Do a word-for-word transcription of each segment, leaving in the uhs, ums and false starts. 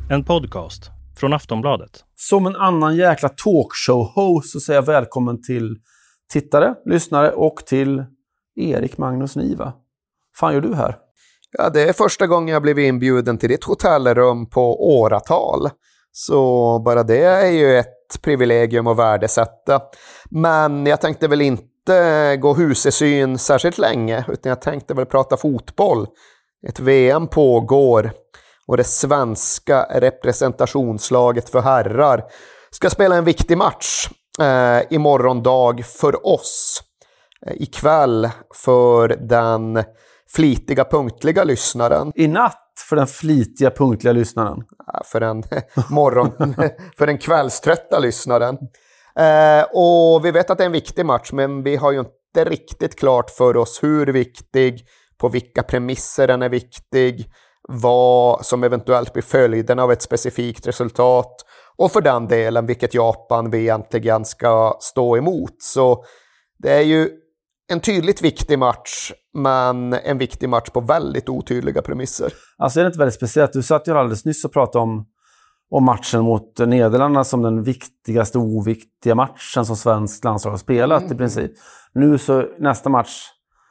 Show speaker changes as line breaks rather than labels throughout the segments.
En podcast från Aftonbladet.
Som en annan jäkla talkshow-host så säger jag välkommen till tittare, lyssnare och till Erik Magnus Niva. Fan gör du här?
Ja, det är första gången jag blivit inbjuden till ditt hotellrum på åratal. Så bara det är ju ett privilegium att värdesätta. Men jag tänkte väl inte gå husesyn särskilt länge, utan jag tänkte väl prata fotboll. Ett V M pågår och det svenska representationslaget för herrar ska spela en viktig match eh, i morgondag för oss. Eh, ikväll för den flitiga punktliga lyssnaren.
I natt för den flitiga punktliga lyssnaren.
Ja, för den morgon för den kvällströtta lyssnaren. Eh, och vi vet att det är en viktig match, men vi har ju inte riktigt klart för oss hur viktig, på vilka premisser den är viktig, vad som eventuellt blir följden av ett specifikt resultat och för den delen vilket Japan vi egentligen ska stå emot. Så det är ju en tydligt viktig match, men en viktig match på väldigt otydliga premisser.
Alltså är det inte väldigt speciellt? Du satt ju alldeles nyss och pratade om, om matchen mot Nederländerna som den viktigaste oviktiga matchen som svensk landslag har spelat mm. i princip. Nu så nästa match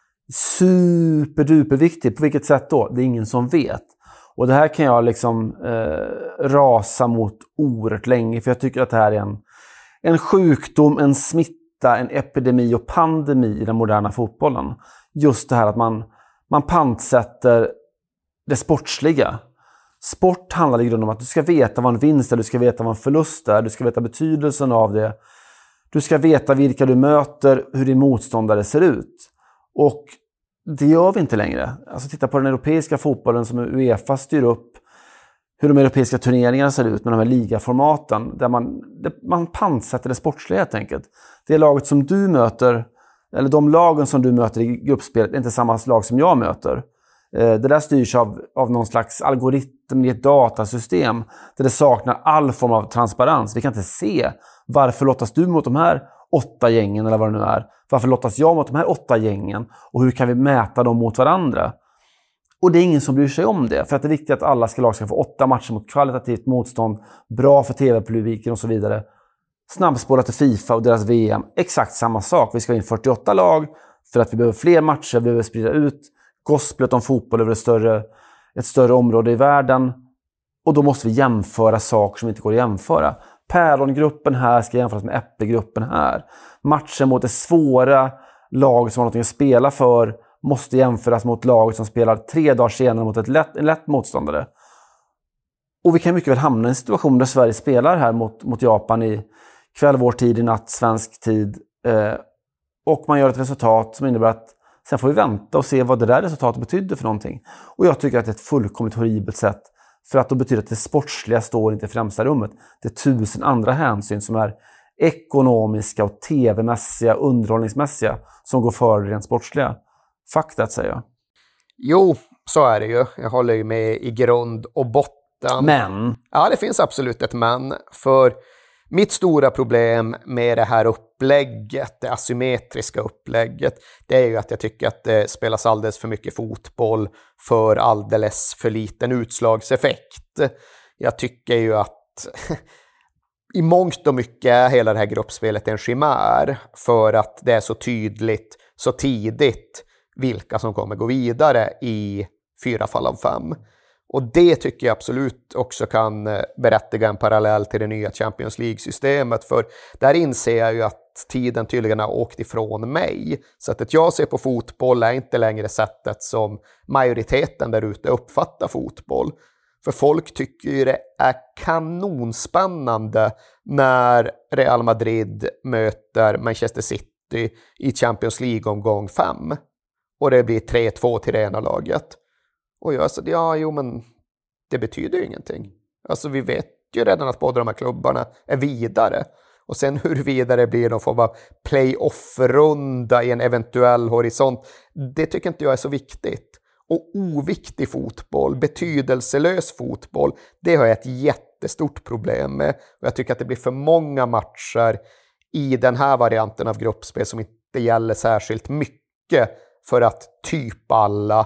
superduperviktig. På vilket sätt då? Det är ingen som vet. Och det här kan jag liksom eh, rasa mot oerhört länge, för jag tycker att det här är en, en sjukdom, en smitta, en epidemi och pandemi i den moderna fotbollen. Just det här att man, man pantsätter det sportsliga. Sport handlar i grunden om att du ska veta vad en vinst är, du ska veta vad en förlust är, du ska veta betydelsen av det. Du ska veta vilka du möter, hur din motståndare ser ut. Och det gör vi inte längre. Alltså titta på den europeiska fotbollen som UEFA styr upp, hur de europeiska turneringarna ser ut med de här ligaformaten, där man, man pantsätter det sportsliga helt enkelt. Det laget som du möter, eller de lagen som du möter i gruppspelet, är inte samma lag som jag möter. Det där styrs av, av någon slags algoritm i ett datasystem där det saknar all form av transparens. Vi kan inte se varför lottas du mot de här åtta gängen eller vad det nu är. Varför lottas jag mot de här åtta gängen och hur kan vi mäta dem mot varandra? Och det är ingen som bryr sig om det, för att det är viktigt att alla ska lag ska få åtta matcher mot kvalitativt motstånd, bra för tv-publiken och så vidare. Snabbspårat till FIFA och deras V M, exakt samma sak. Vi ska in fyrtioåtta lag för att vi behöver fler matcher, vi behöver sprida ut gosplet om fotboll över ett större, ett större område i världen. Och då måste vi jämföra saker som inte går att jämföra. Pärongruppen här ska jämföras med äppelgruppen här. Matchen mot det svåra lag som har något att spela för måste jämföras mot laget som spelar tre dagar senare mot ett lätt, en lätt motståndare. Och vi kan mycket väl hamna i en situation där Sverige spelar här mot, mot Japan i kväll, vår tid, i natt, svensk tid. Eh, och man gör ett resultat som innebär att sen får vi vänta och se vad det där resultatet betyder för någonting. Och jag tycker att det är ett fullkomligt horribelt sätt. För att då betyder att det sportsliga står inte i främsta rummet. Det är tusen andra hänsyn som är ekonomiska och tv-mässiga, underhållningsmässiga som går före rent sportsliga. Fakta att säga.
Jo, så är det ju. Jag håller ju med i grund och botten.
Men?
Ja, det finns absolut ett men. För mitt stora problem med det här upplägget, det asymmetriska upplägget, det är ju att jag tycker att det spelas alldeles för mycket fotboll för alldeles för liten utslagseffekt. Jag tycker ju att i mångt och mycket är hela det här gruppspelet en chimär, för att det är så tydligt, så tidigt vilka som kommer gå vidare i fyra fall av fem. Och det tycker jag absolut också kan berättiga en parallell till det nya Champions League-systemet. För där inser jag ju att tiden tydligen har åkt ifrån mig. Sättet jag ser på fotboll är inte längre sättet som majoriteten där ute uppfattar fotboll. För folk tycker ju det är kanonspännande när Real Madrid möter Manchester City i Champions League-omgång fem. Och det blir tre två till det ena laget. Och jag sa, ja, jo, men det betyder ju ingenting. Alltså vi vet ju redan att båda de här klubbarna är vidare. Och sen hur vidare blir någon form av play-off-runda i en eventuell horisont, det tycker inte jag är så viktigt. Och oviktig fotboll, betydelselös fotboll, det har jag ett jättestort problem med. Och jag tycker att det blir för många matcher i den här varianten av gruppspel som inte gäller särskilt mycket för att typ alla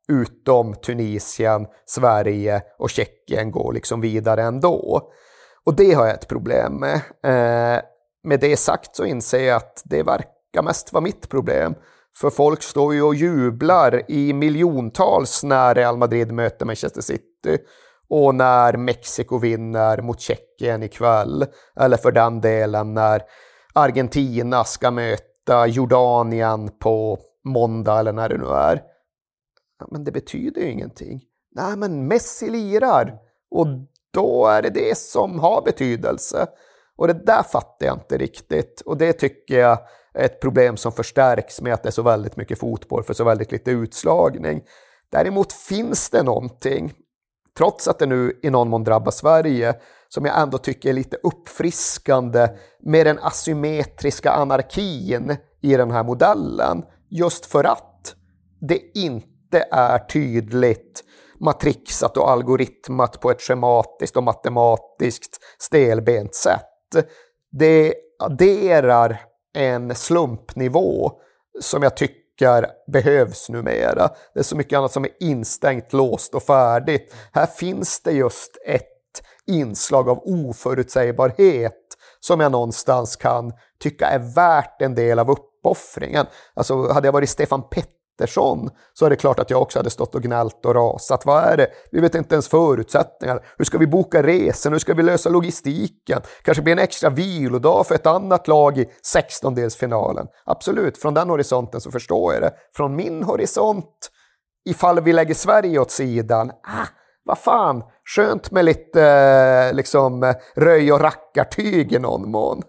utom Tunisien, Sverige och Tjeckien går liksom vidare ändå. Och det har jag ett problem med. Eh, med det sagt så inser jag att det verkar mest vara mitt problem. För folk står ju och jublar i miljontals när Real Madrid möter Manchester City. Och när Mexiko vinner mot Tjeckien ikväll. Eller för den delen när Argentina ska möta Jordanien på måndag eller när det nu är. Men det betyder ju ingenting. Nej, men Messi lirar. Och då är det det som har betydelse. Och det där fattar jag inte riktigt. Och det tycker jag är ett problem som förstärks med att det är så väldigt mycket fotboll för så väldigt lite utslagning. Däremot finns det någonting, trots att det nu i någon mån drabbar Sverige, som jag ändå tycker är lite uppfriskande med den asymmetriska anarkin i den här modellen. Just för att det inte är tydligt matrixat och algoritmat på ett schematiskt och matematiskt stelbent sätt. Det adderar en slumpnivå som jag tycker behövs numera. Det är så mycket annat som är instängt, låst och färdigt. Här finns det just ett inslag av oförutsägbarhet som jag någonstans kan tycka är värt en del av uppoffringen. Alltså hade jag varit Stefan Pettersson så är det klart att jag också hade stått och gnällt och rasat. Vad är det? Vi vet inte ens förutsättningar. Hur ska vi boka resan? Hur ska vi lösa logistiken? Kanske blir en extra vilodag för ett annat lag i sextondelsfinalen. Absolut, från den horisonten så förstår jag det. Från min horisont, ifall vi lägger Sverige åt sidan, ah, vad fan, skönt med lite liksom röj- och rackartyg i någon mån.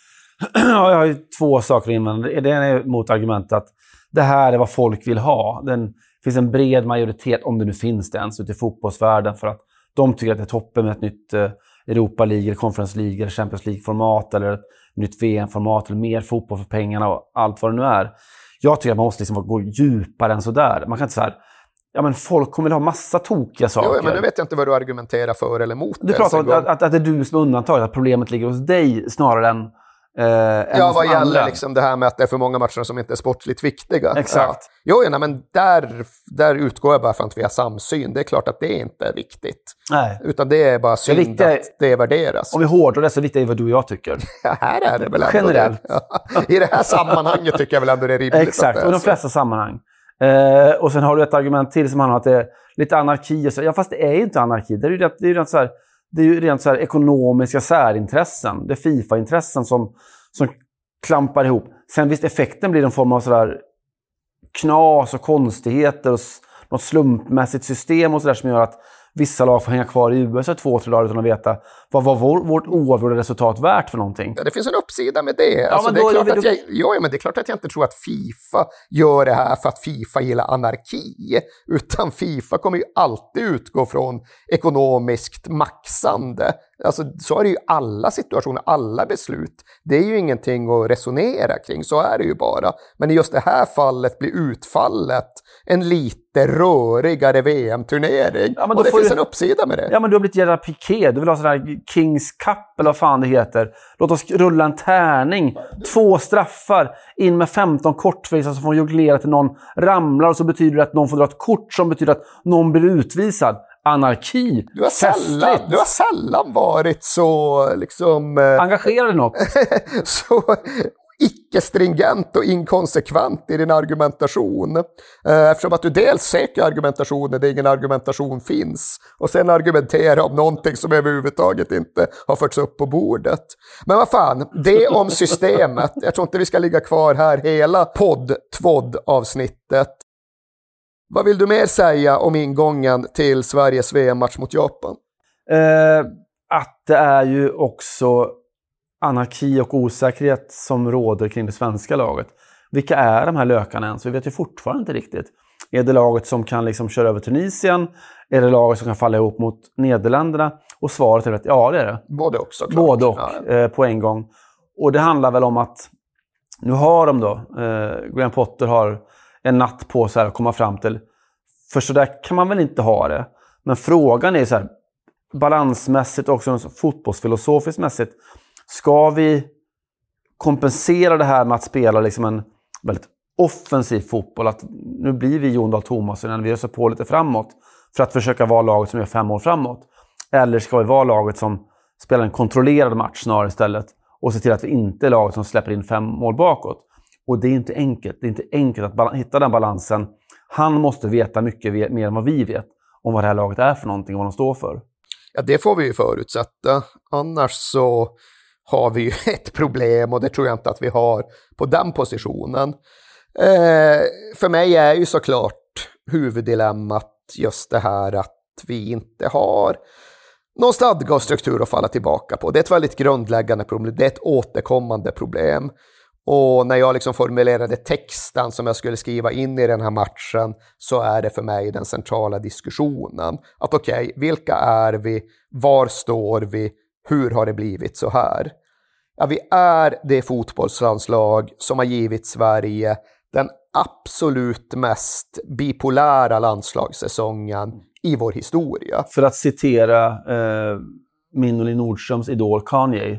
Ja, jag har ju två saker att invända. Det ena är mot argumentet att det här är vad folk vill ha. Det finns en bred majoritet, om det nu finns det ens, ute i fotbollsvärlden för att de tycker att det är toppen med ett nytt Europa League, Conference League eller Champions League-format eller ett nytt V M-format eller mer fotboll för pengarna och allt vad det nu är. Jag tycker att man måste liksom gå djupare än så där. Man kan inte så här, ja men folk kommer att ha massa tokiga saker.
Jo, men nu vet jag inte vad du argumenterar för eller mot.
Du pratar om att, att, att det är du som är undantaget, att problemet ligger hos dig snarare än Eh,
ja, vad gäller liksom det här med att det är för många matcher som inte är sportligt viktiga.
Exakt.
Ja. Jo, nej, men där, där utgår jag bara från att vi har samsyn. Det är klart att det inte är viktigt. Nej. Utan det är bara synd det viktiga, att det värderas.
Om vi hårdrar det så viktigt är vad du och jag tycker.
Ja, här är det väl ändå
generellt.
Det. Ja. I det här sammanhanget tycker jag väl ändå det är rimligt.
Exakt,
och
i de flesta sammanhang. Eh, och sen har du ett argument till som handlar om att det är lite anarki. Och så. Ja, fast det är ju inte anarki. Det är ju, det, det är ju rent så här... Det är ju rent så här ekonomiska särintressen. Det är FIFA-intressen som, som klampar ihop. Sen visst, effekten blir en form av så där knas och konstigheter och något slumpmässigt system och så där som gör att vissa lag får hänga kvar i U S A två, tre dagar utan att veta vad var vår, vårt oavgjorda resultat värt för någonting.
Ja, det finns en uppsida med det. Ja, alltså, det, är klart att jag, ja, men det är klart att jag inte tror att FIFA gör det här för att FIFA gillar anarki. Utan FIFA kommer ju alltid utgå från ekonomiskt maxande. Alltså, så är det ju alla situationer, alla beslut. Det är ju ingenting att resonera kring, så är det ju bara. Men i just det här fallet blir utfallet en lite rörigare V M-turnering. Ja, och det finns du... en uppsida med det.
Ja, men du har blivit jävla piké. Du vill ha sån här Kings Cup eller vad fan det heter. Låt oss rulla en tärning. Två straffar. In med femton kortfrisar som får jonglera till någon ramlar och så betyder det att någon får dra ett kort som betyder att någon blir utvisad. Anarki.
Du har sällan, du har sällan varit så liksom
engagerad i något.
Så icke-stringent och inkonsekvent i din argumentation. Eftersom att du dels söker argumentationer där ingen argumentation finns och sen argumenterar om någonting som överhuvudtaget inte har förts upp på bordet. Men vad fan, det om systemet. Jag tror inte vi ska ligga kvar här hela podd-tvådd-avsnittet. Vad vill du mer säga om ingången till Sveriges V M-match mot Japan?
Eh, att det är ju också anarki och osäkerhet som råder kring det svenska laget. Vilka är de här lökarna ens? Vi vet ju fortfarande inte riktigt. Är det laget som kan liksom köra över Tunisien? Är det laget som kan falla ihop mot Nederländerna? Och svaret är att ja, det är det.
Både också. Klart.
Både och
ja.
eh, på en gång. Och det handlar väl om att nu har de då, eh, Graham Potter har en natt på sig att komma fram till. För så där kan man väl inte ha det. Men frågan är så här, balansmässigt och också fotbollsfilosofiskt mässigt. Ska vi kompensera det här med att spela liksom en väldigt offensiv fotboll, att nu blir vi Jon Dahl Tomasson när vi öser på lite framåt för att försöka vara laget som gör fem år framåt? Eller ska vi vara laget som spelar en kontrollerad match snarare istället och se till att vi inte är laget som släpper in fem mål bakåt? Och det är inte enkelt. Det är inte enkelt att bal- hitta den balansen. Han måste veta mycket mer än vad vi vet om vad det här laget är för någonting och vad de står för.
Ja, det får vi ju förutsätta. Annars så har vi ju ett problem, och det tror jag inte att vi har på den positionen. Eh, för mig är ju såklart huvuddilemmat just det här att vi inte har någon stadga och struktur att falla tillbaka på. Det är ett väldigt grundläggande problem. Det är ett återkommande problem. Och när jag liksom formulerade texten som jag skulle skriva in i den här matchen, så är det för mig den centrala diskussionen. Att okej, okay, vilka är vi? Var står vi? Hur har det blivit så här? Ja, vi är det fotbollslandslag som har givit Sverige den absolut mest bipolära landslagssäsongen i vår historia.
För att citera eh, min och Linn Nordströms idol Kanye.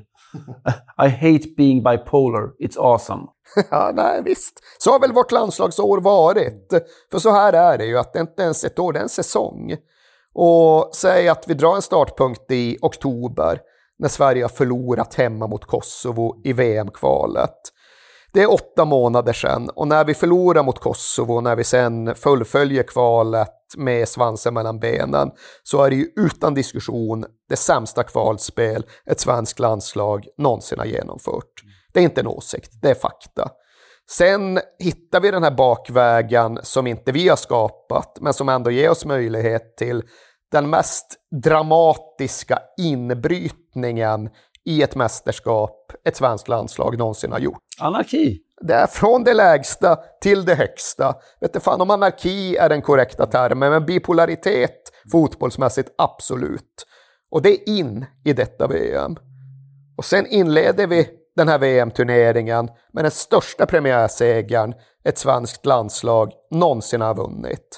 I hate being bipolar, it's awesome.
Ja, nej visst. Så har väl vårt landslagsår varit. För så här är det ju, att det inte ens ett år, det är en säsong. Och säg att vi drar en startpunkt i oktober när Sverige har förlorat hemma mot Kosovo i V M-kvalet. Det är åtta månader sedan, och när vi förlorar mot Kosovo, när vi sen fullföljer kvalet med svansen mellan benen, så är det ju utan diskussion det sämsta kvalspel ett svenskt landslag någonsin har genomfört. Det är inte en åsikt, det är fakta. Sen hittar vi den här bakvägen som inte vi har skapat, men som ändå ger oss möjlighet till den mest dramatiska inbrytningen i ett mästerskap ett svenskt landslag någonsin har gjort.
Anarki.
Det är från det lägsta till det högsta. Vet du fan om anarki är den korrekta termen, men bipolaritet fotbollsmässigt absolut. Och det är in i detta V M. Och sen inleder vi den här V M-turneringen med den största premiärsegern ett svenskt landslag någonsin har vunnit.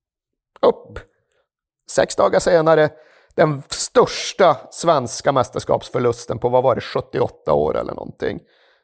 Upp. Sex dagar senare, den största svenska mästerskapsförlusten på, vad var det, sjuttioåtta år eller någonting.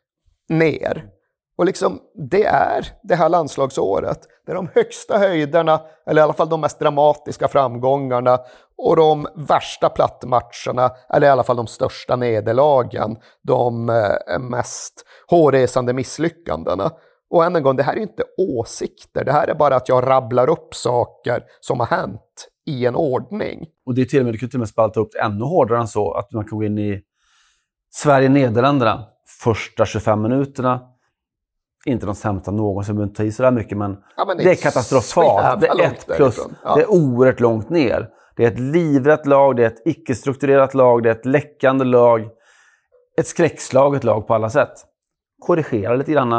Ner. Och liksom, det är det här landslagsåret. Det är de högsta höjderna, eller i alla fall de mest dramatiska framgångarna, och de värsta plattmatcherna, eller i alla fall de största nederlagen, de eh, mest hårresande misslyckandena. Och än en gång, det här är inte åsikter. Det här är bara att jag rabblar upp saker som har hänt i en ordning.
Och det är till och med, du kan till och med spalta upp det ännu hårdare än så, att man kan gå in i Sverige-Nederländerna första tjugofem minuterna. Inte de sämsta någonsin, behöver inte ta i så där mycket, men, ja, men det är katastrofalt. Det är ett plus, ja. Det är oerhört långt ner. Det är ett livrätt lag, det är ett icke-strukturerat lag, det är ett läckande lag. Ett skräckslaget lag på alla sätt. Korrigera lite grann.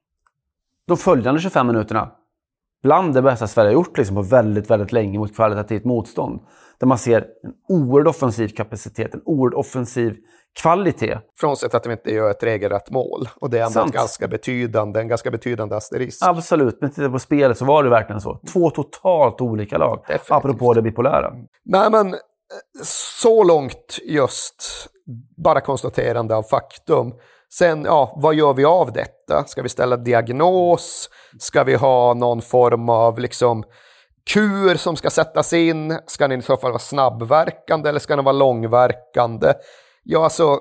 De följande tjugofem minuterna, bland det bästa Sverige har gjort liksom, på väldigt, väldigt länge mot kvalitativt motstånd. Där man ser en oerhörd offensiv kapacitet, en oerhörd offensiv kvalitet.
Frånsett att de inte gör ett regelrätt mål. Och det är ändå ganska betydande, en ganska betydande asterisk.
Absolut, men tittar på spelet så var det verkligen så. Två totalt olika lag. Definitivt. Apropå det bipolära.
Nej, men så långt just bara konstaterande av faktum. Sen, ja, vad gör vi av detta? Ska vi ställa diagnos? Ska vi ha någon form av liksom kur som ska sättas in? Ska den i så fall vara snabbverkande eller ska den vara långverkande? Ja, alltså,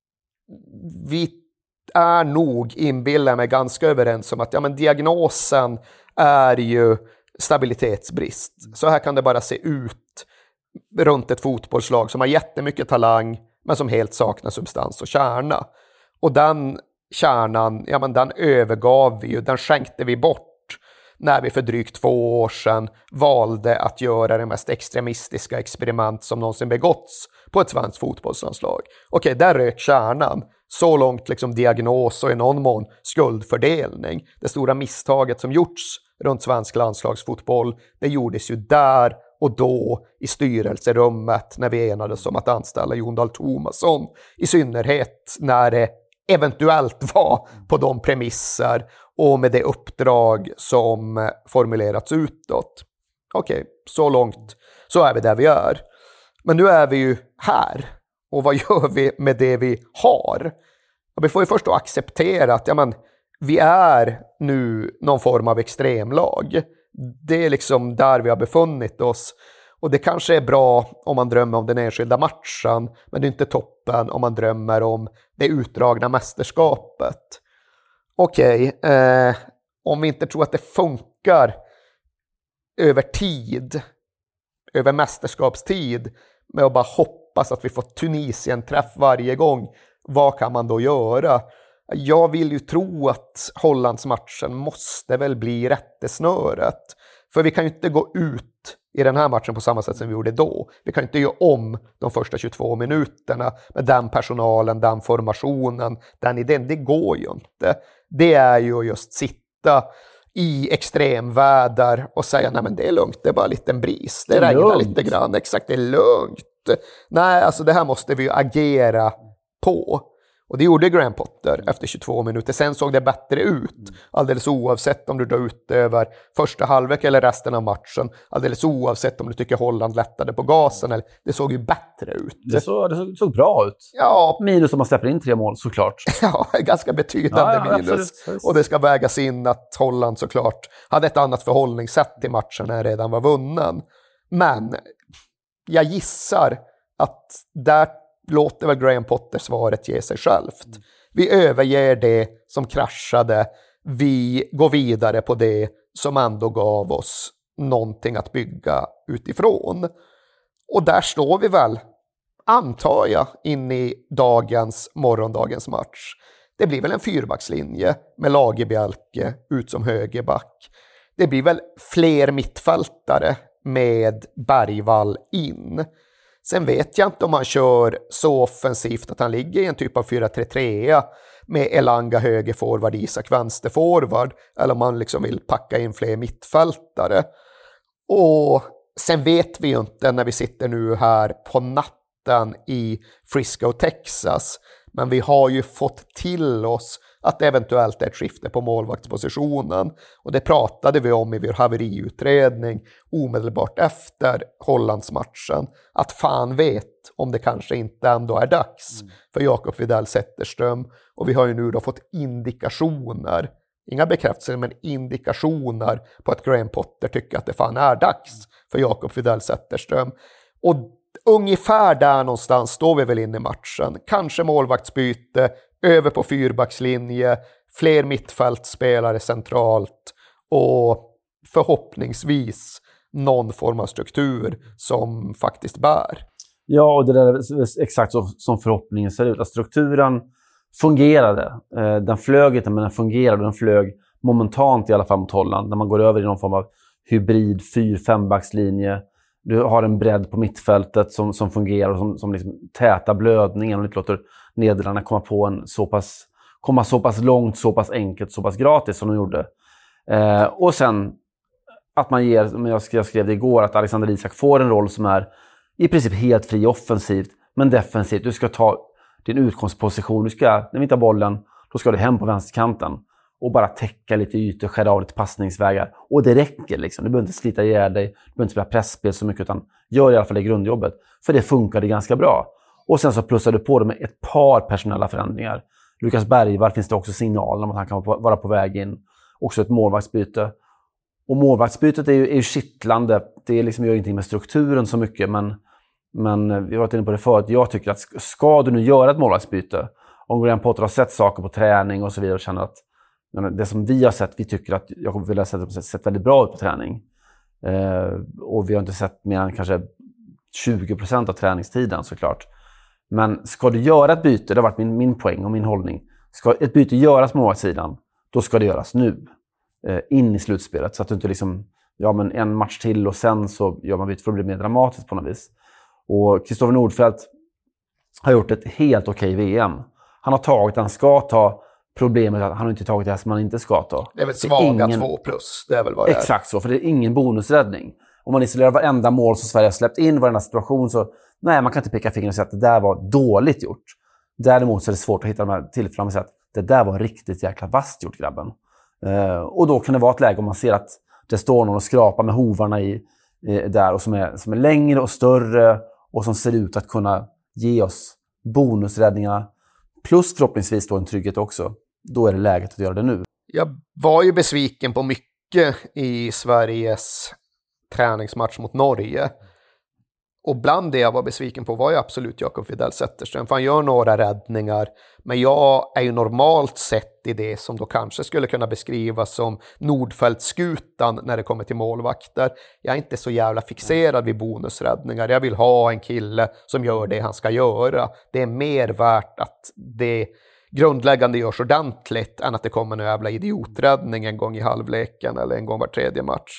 vi är nog, inbillar mig, ganska överens om att ja, men diagnosen är ju stabilitetsbrist. Så här kan det bara se ut runt ett fotbollslag som har jättemycket talang men som helt saknar substans och kärna. Och den kärnan, ja men den övergav vi ju, den skänkte vi bort när vi för drygt två år sedan valde att göra det mest extremistiska experiment som någonsin begåtts på ett svenskt fotbollslandslag. Okej, där rök kärnan. Så långt liksom diagnos och i någon mån skuldfördelning. Det stora misstaget som gjorts runt svensk landslagsfotboll, det gjordes ju där och då i styrelserummet när vi enades om att anställa Jon Dahl Tomasson. I synnerhet när det eventuellt var på de premisser och med det uppdrag som formulerats utåt. Okej, så långt så är vi där vi är. Men nu är vi ju här. Och vad gör vi med det vi har? Och vi får ju först då acceptera att ja, men, vi är nu någon form av extremlag. Det är liksom där vi har befunnit oss. Och det kanske är bra om man drömmer om den enskilda matchen, men det är inte toppen om man drömmer om det utdragna mästerskapet. Okej, okay, eh, om vi inte tror att det funkar över tid, över mästerskapstid, med att bara hoppas att vi får Tunisien-träff varje gång, vad kan man då göra? Jag vill ju tro att Hollandsmatchen måste väl bli rättesnöret. För vi kan ju inte gå ut i den här matchen på samma sätt som vi gjorde då. Vi kan inte göra om de första tjugotvå minuterna med den personalen, den formationen, den idén. Det går ju inte. Det är ju just sitta i extremväder och säga nej men det är lugnt, det är bara en liten bris. Det, det regnar lugnt. Lite grann, exakt, det är lugnt. Nej, alltså det här måste vi ju agera på. Och det gjorde Graham Potter efter tjugotvå minuter. Sen såg det bättre ut. Alldeles oavsett om du drar ut över första halvlek eller resten av matchen. Alldeles oavsett om du tycker Holland lättade på gasen. Eller, det såg ju bättre ut.
Det såg, det såg, såg bra ut.
Ja.
Minus om man släpper in tre mål såklart.
Ja, ganska betydande ja, ja, minus. Absolut. Och det ska vägas in att Holland såklart hade ett annat förhållningssätt till matchen när redan var vunnen. Men jag gissar att där låter väl Graham Potter svaret ge sig självt. Mm. Vi överger det som kraschade. Vi går vidare på det som ändå gav oss någonting att bygga utifrån. Och där står vi väl, antar jag, in i dagens, morgondagens match. Det blir väl en fyrbackslinje med Lagerbielke ut som högerback. Det blir väl fler mittfältare med Bergvall in. Sen vet jag inte om han kör så offensivt att han ligger i en typ av fyra tre tre med Elanga högerforward, Isak vänsterforward, eller om han liksom vill packa in fler mittfältare. Och sen vet vi ju inte när vi sitter nu här på natten i Frisco, Texas, men vi har ju fått till oss att det eventuellt är ett skifte på målvaktspositionen. Och det pratade vi om i vår haveriutredning omedelbart efter Hollandsmatchen. Att fan vet om det kanske inte ändå är dags mm. för Jakob Widell Zetterström. Och vi har ju nu då fått indikationer, inga bekräftelser men indikationer på att Graham Potter tycker att det fan är dags för Jakob Widell Zetterström. Och ungefär där någonstans står vi väl in i matchen. Kanske målvaktsbyte, över på fyrbackslinje, fler mittfältspelare centralt och förhoppningsvis någon form av struktur som faktiskt bär.
Ja, och det där är exakt så som förhoppningen ser ut. Att strukturen fungerade. Den flög inte, men den fungerade. Den flög momentant i alla fall mot Holland. När man går över i någon form av hybrid fyr-fembackslinje. Du har en bredd på mittfältet som, som fungerar och som, som liksom täta blödningen och inte låter Nederländerna komma på en så pass, komma så pass långt, så pass enkelt, så pass gratis som de gjorde. Eh, och sen att man ger, som jag skrev, jag skrev det igår, att Alexander Isak får en roll som är i princip helt fri offensivt, men defensivt. Du ska ta din utgångsposition, du ska, när vi inte har bollen, då ska du hem på vänsterkanten och bara täcka lite ytor, skära av lite passningsvägar. Och det räcker liksom. Du behöver inte slita ihjäl dig, du behöver inte spela pressspel så mycket, utan gör i alla fall det grundjobbet. För det funkade ganska bra. Och sen så plussar du på det med ett par personella förändringar. Lukas Bergvall finns det också signaler om att han kan vara på väg in. Också ett målvaktsbyte. Och målvaktsbytet är ju, är ju kittlande. Det liksom gör ingenting med strukturen så mycket. Men, men vi har varit inne på det förut. Jag tycker att ska du nu göra ett målvaktsbyte, om Graham Potter har sett saker på träning och så vidare och känner att det som vi har sett, vi tycker att Jakob Widell har sett väldigt bra ut på träning. Eh, och vi har inte sett mer än kanske tjugo procent av träningstiden såklart. Men ska du göra ett byte, det har varit min, min poäng och min hållning. Ska ett byte göras på målvaktssidan, då ska det göras nu. Eh, in i slutspelet. Så att du inte liksom, ja men en match till och sen så gör man byte för att bli mer dramatiskt på något vis. Och Kristoffer Nordfeldt har gjort ett helt okej V M. Han har tagit, han ska ta. Problemet är att han har inte tagit det här som man inte ska ta.
Det är väl svaga ingen... två plus, det är väl vad det är.
Exakt så, för det är ingen bonusräddning. Om man isolerar varenda mål som Sverige har släppt in, varenda situation, så nej, man kan inte peka fingret och säga att det där var dåligt gjort. Däremot så är det svårt att hitta de här tillfällena och säga att det där var riktigt jäkla vasst gjort, grabben. Uh, och då kan det vara ett läge om man ser att det står någon och skrapar med hovarna i, i där och som är, som är längre och större och som ser ut att kunna ge oss bonusräddningar plus förhoppningsvis då en trygghet också. Då är det läget att göra det nu.
Jag var ju besviken på mycket i Sveriges träningsmatch mot Norge. Och bland det jag var besviken på var ju absolut Jakob Widell Zetterström. För han gör några räddningar. Men jag är ju normalt sett i det som då kanske skulle kunna beskrivas som Nordfeldt-skutan när det kommer till målvakter. Jag är inte så jävla fixerad vid bonusräddningar. Jag vill ha en kille som gör det han ska göra. Det är mer värt att det grundläggande görs ordentligt än att det kommer en jävla idioträddning en gång i halvleken eller en gång var tredje match.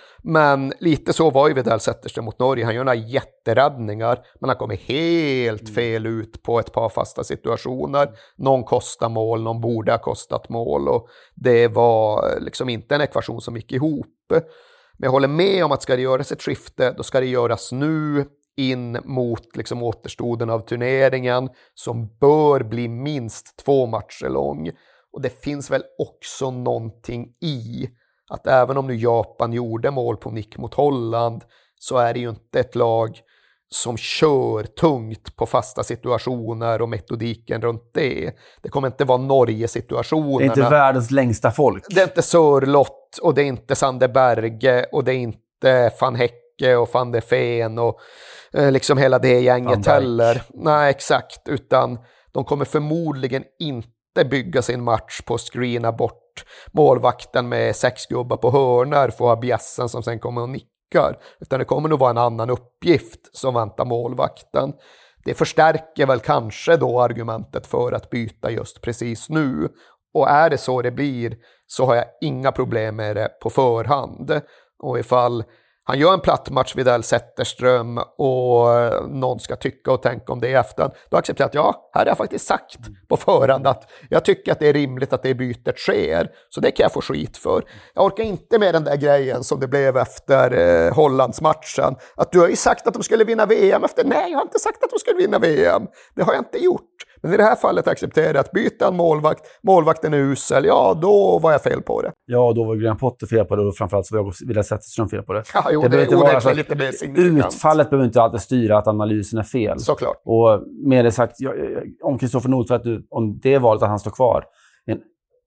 Men lite så var ju Widell Zetterström mot Norge. Han gör några jätteräddningar, men han kommer helt fel ut på ett par fasta situationer. Någon kostar mål, någon borde ha kostat mål. Och det var liksom inte en ekvation som gick ihop. Men jag håller med om att ska det göras ett skifte, då ska det göras nu in mot liksom återstoden av turneringen som bör bli minst två matcher lång. Och det finns väl också någonting i att även om nu Japan gjorde mål på nick mot Holland så är det ju inte ett lag som kör tungt på fasta situationer och metodiken runt det. Det kommer inte vara Norge-situationerna.
Det är inte världens längsta folk.
Det är inte Sörlott och det är inte Sander Berge och det är inte Van Hecke och Van de Ven och eh, liksom hela det gänget heller. Nej, exakt. Utan de kommer förmodligen inte bygga sin match på att screena bort målvakten med sex gubbar på hörnar för att ha bjässen som sen kommer och nickar. Utan det kommer nog vara en annan uppgift som väntar målvakten. Det förstärker väl kanske då argumentet för att byta just precis nu. Och är det så det blir så har jag inga problem med det på förhand. Och ifall han gör en plattmatch vid Widell Zetterström och någon ska tycka och tänka om det i efterhand, då accepterar jag att ja, här har jag faktiskt sagt på förhand att jag tycker att det är rimligt att det bytet sker. Så det kan jag få skit för. Jag orkar inte med den där grejen som det blev efter eh, Hollandsmatchen. Att du har ju sagt att de skulle vinna V M efter. Nej, jag har inte sagt att de skulle vinna V M. Det har jag inte gjort. Men i det här fallet accepterar jag att byta en målvakt, målvakten är usel, ja då var jag fel på det.
Ja, då var Graham Potter fel på det och framförallt så var jag Widell Zetterström fel på det.
Ja, jo,
det
det,
inte
oh,
vara så
det lite mer signifikant.
Utfallet behöver inte alltid styra att analysen är fel.
Såklart.
Och med det sagt, jag, om Kristoffer Nordfeldt, om det är valet att han står kvar, en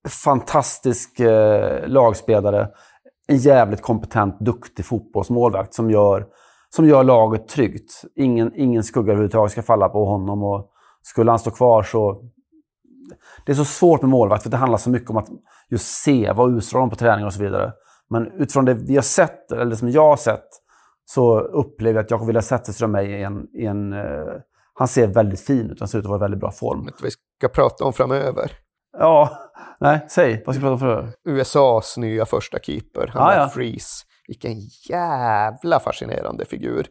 fantastisk eh, lagspelare, en jävligt kompetent, duktig fotbollsmålvakt som gör, som gör laget tryggt. Ingen, ingen skugga överhuvudtaget ska falla på honom och skulle han stå kvar så... Det är så svårt med målvakt för det handlar så mycket om att just se vad utstrålar de på träning och så vidare. Men utifrån det vi har sett, eller det som jag har sett, så upplever jag att Jakob Widell Zetterström är i en... I en uh, han ser väldigt fin ut, han ser ut att vara i väldigt bra form.
Vet du vad vi ska prata om framöver?
Ja, nej, säg. Vad ska vi prata om framöver?
U S A:s nya första keeper, han
ah,
Matt
ja.
Freese. Vilken jävla fascinerande figur.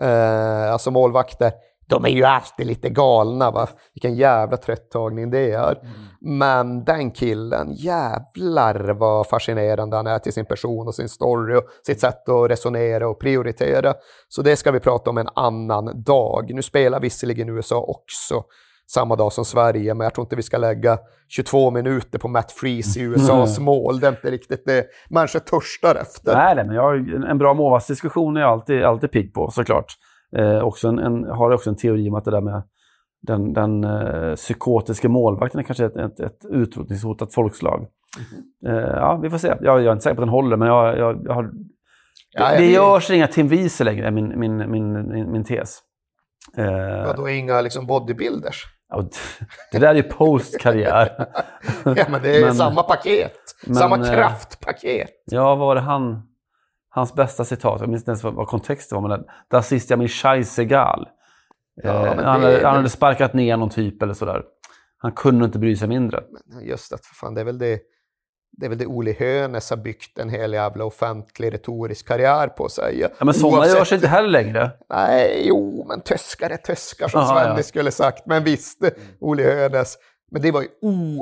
Uh, alltså målvakter, de är ju alltid lite galna, va? Vilken jävla tröttagning det är. Mm. Men den killen, jävlar vad fascinerande han är till sin person och sin story och sitt sätt att resonera och prioritera. Så det ska vi prata om en annan dag. Nu spelar visserligen U S A också samma dag som Sverige, men jag tror inte vi ska lägga tjugotvå minuter på Matt Freese i U S A:s mål. Det är inte riktigt det människor törstar efter.
Nej, nej, men jag, en bra målvaktsdiskussion är jag alltid, alltid pigg på, såklart. Eh, också en, en, har också en teori om att det där med den, den eh, psykotiska målvakten är kanske ett, ett, ett utrotningshotat folkslag. Mm. Eh, ja, vi får se. Jag, jag är inte säker på att den håller, men jag, jag, jag har... Ja, det, det görs inga Tim Wiese längre, min, min, min, min, min tes.
Eh, ja, då är inga liksom bodybuilders.
Ja, det där är ju postkarriär.
Ja, men det är men, samma paket. Men, samma kraftpaket.
Ja, vad var det han... Hans bästa citat, jag minns inte ens vad, vad kontexten var, men där sist jag min scheißegal. Ja, eh, han, det, han hade sparkat ner någon typ eller sådär. Han kunde inte bry sig mindre.
Just att för fan, det är väl det, det är väl det Ole Hönes har byggt en hel jävla offentlig retorisk karriär på sig.
Ja, men sådana Oavsett... görs inte heller längre.
Nej, jo, men töskar är töskar som Svenny ja. skulle sagt. Men visst, Ole Hönes. Men det var ju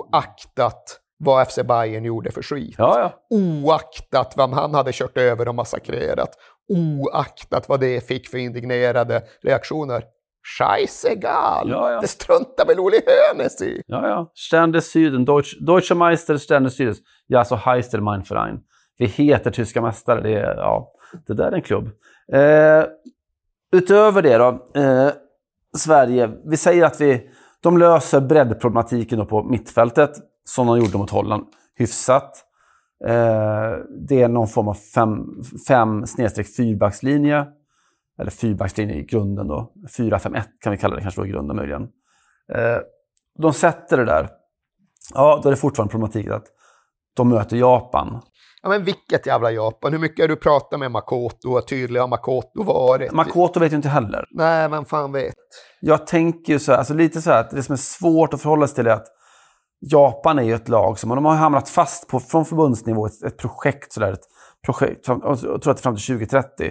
oaktat vad F C Bayern gjorde för skit.
Ja, ja.
Oaktat vem han hade kört över och massakrerat. Oaktat vad det fick för indignerade reaktioner. Scheißegal. Ja, ja. Det struntar väl Ole Hönes i.
Ja, ja. Stern des Süden. Deutsch, Deutsche Meister, Stern des Südens. Ja, så heißt der mein Verein. Vi heter tyska mästare. Det, är, ja, det där är en klubb. Eh, utöver det då. Eh, Sverige. Vi säger att vi... De löser breddproblematiken då på mittfältet. Som de gjorde mot Holland. hyfsat. Eh, det är någon form av fem, fem snedstreck fyrbackslinje. Eller fyrbackslinje i grunden då. fyra fem ett kan vi kalla det kanske då i grunden möjligen. Eh, de sätter det där. Ja, då är det fortfarande problematik att de möter Japan.
Ja, men vilket jävla Japan. Hur mycket har du pratat med Makoto och tydlig har Makoto varit?
Makoto vet ju inte heller.
Nej, men fan vet.
Jag tänker ju så här, alltså lite så här att det som är svårt att förhålla sig till är att Japan är ju ett lag som de har hamnat fast på från förbundsnivå, ett, ett projekt sådär, ett projekt, jag tror att det är fram till tjugo trettio.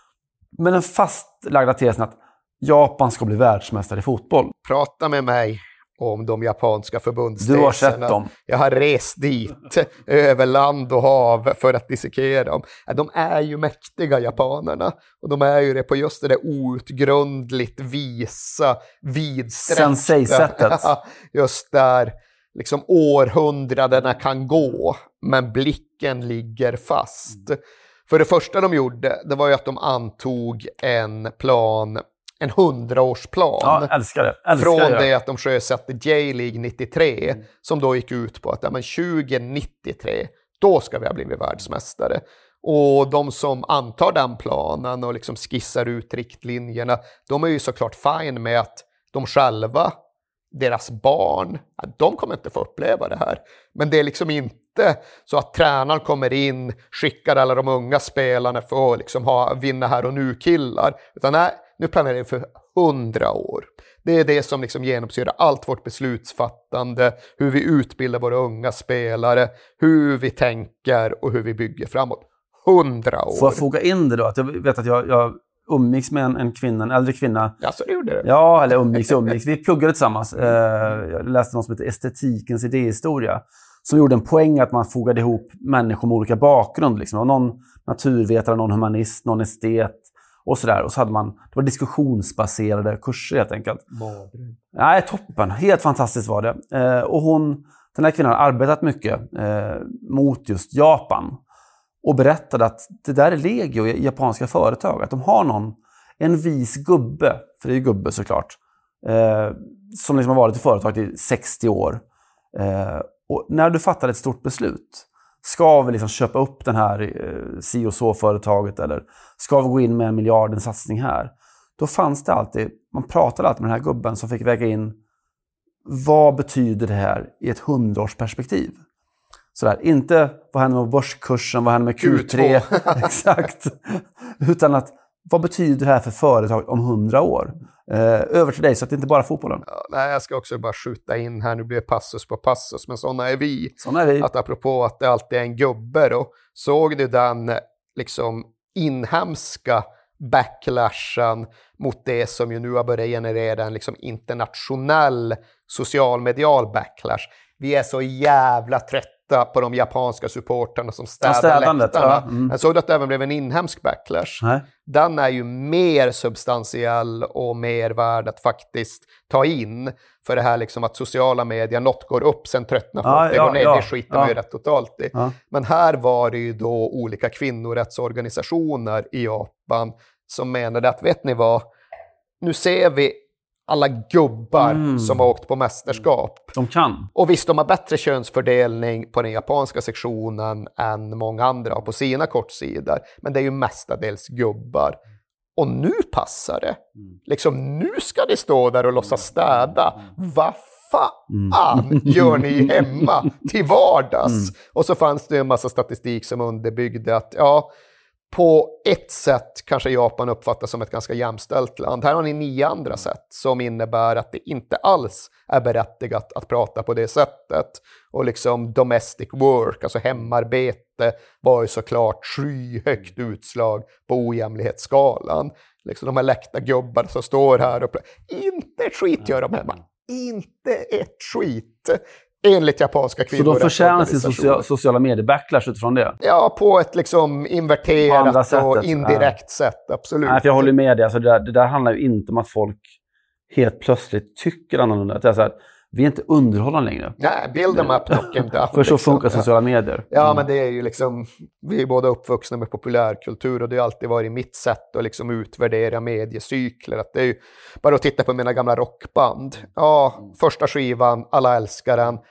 Men den fastlagda tesen att Japan ska bli världsmästare i fotboll.
Prata med mig om de japanska förbundsteserna.
Du har sett dem.
Jag har rest dit över land och hav för att dissekera dem. De är ju mäktiga, japanerna. Och de är ju det på just det där outgrundligt visa, vidsträckta.
Sensei-sättet.
Just där liksom århundradena kan gå, men blicken ligger fast. Mm. För det första de gjorde, det var ju att de antog en plan, en hundraårsplan.
Ja, älskar det. Älskar
från
det.
det att de sjösatte J-League nittiotre, mm. som då gick ut på att ja, men tjugo nittiotre, då ska vi ha blivit världsmästare. Och de som antar den planen och liksom skissar ut riktlinjerna, de är ju såklart fine med att de själva, deras barn, de kommer inte få uppleva det här. Men det är liksom inte så att tränaren kommer in, skickar alla de unga spelarna för att liksom ha, vinna här och nu killar. Utan nej, nu planerar vi för hundra år. Det är det som liksom genomsyrar allt vårt beslutsfattande, hur vi utbildar våra unga spelare, hur vi tänker och hur vi bygger framåt. Hundra år.
Får jag foga in det då? Att jag vet att jag... jag... umgicks med en, en kvinna, en äldre kvinna.
Ja, så gjorde det.
Ja, eller umgicks, umgicks. Vi pluggade tillsammans. Eh, jag läste något som heter Estetikens idéhistoria. Som gjorde en poäng att man fogade ihop människor med olika bakgrund. Liksom. Någon naturvetare, någon humanist, någon estet och sådär. Och så hade man, det var diskussionsbaserade kurser helt enkelt.
Madre.
Nej, toppen. Helt fantastiskt var det. Eh, och hon, den här kvinnan har arbetat mycket eh, mot just Japan. Och berättade att det där är legio i japanska företag. Att de har någon, en vis gubbe, för det är ju gubbe såklart, eh, som liksom har varit i företag i sextio år. Eh, och när du fattar ett stort beslut, ska vi liksom köpa upp den här eh, si och så-företaget eller ska vi gå in med en miljard, en satsning här? Då fanns det alltid, man pratade alltid med den här gubben som fick väga in vad betyder det här i ett hundraårsperspektiv? Sådär, inte vad händer med börskursen, vad händer med Q tre, exakt. Utan att, vad betyder det här för företag om hundra år? Eh, över till dig, så att det inte bara är fotbollen.
Ja, nej, jag ska också bara skjuta in här, nu blir det passus på passus, men sådana är vi.
Såna är vi.
Att apropå att det alltid är en gubbe då, såg du den liksom inhemska backlashen mot det som ju nu har börjat generera en liksom internationell socialmedial backlash. Vi är så jävla trötta på de japanska supporterna som städar läktarna. Ja. Mm. Jag såg att det även blev en inhemsk backlash.
Nej.
Den är ju mer substantiell och mer värd att faktiskt ta in. För det här liksom att sociala medier, något går upp, sen tröttnar folk,
ja,
det
ja,
går ner,
ja,
det skiter man
ja.
ju rätt totalt i.
Ja.
Men här var det ju då olika kvinnorättsorganisationer i Japan som menade att, vet ni vad, nu ser vi alla gubbar mm. som har åkt på mästerskap.
De kan.
Och visst, de har bättre könsfördelning på den japanska sektionen än många andra har på sina kortsidor. Men det är ju mestadels gubbar. Och nu passar det. Mm. Liksom, nu ska det stå där och låtsas städa. Vad fan mm. gör ni hemma till vardags? Mm. Och så fanns det en massa statistik som underbyggde att ja, på ett sätt kanske Japan uppfattas som ett ganska jämställt land. Här har ni nio andra sätt som innebär att det inte alls är berättigat att prata på det sättet. Och liksom domestic work, alltså hemarbete, var ju såklart skyhögt utslag på ojämlighetsskalan. Liksom de här läckta gubbar som står här och inte ett skit gör de hemma. Inte ett skit. Enligt japanska kvinnor.
Så de förtjänar sin socia- sociala medier-backlash utifrån det?
Ja, på ett liksom inverterat
sättet,
och indirekt
ja.
sätt, absolut.
Nej, för jag håller med dig. Alltså det, där, det där handlar ju inte om att folk helt plötsligt tycker annorlunda. Att det är så här, vi är inte underhållande längre.
Nej, build them up, knock them down.
För så funkar liksom sociala medier.
Ja,
mm.
men det är ju liksom, vi är båda uppvuxna med populärkultur och det har alltid varit mitt sätt att liksom utvärdera mediecykler. Att det är ju bara att titta på mina gamla rockband. Ja, första skivan, alla älskar den.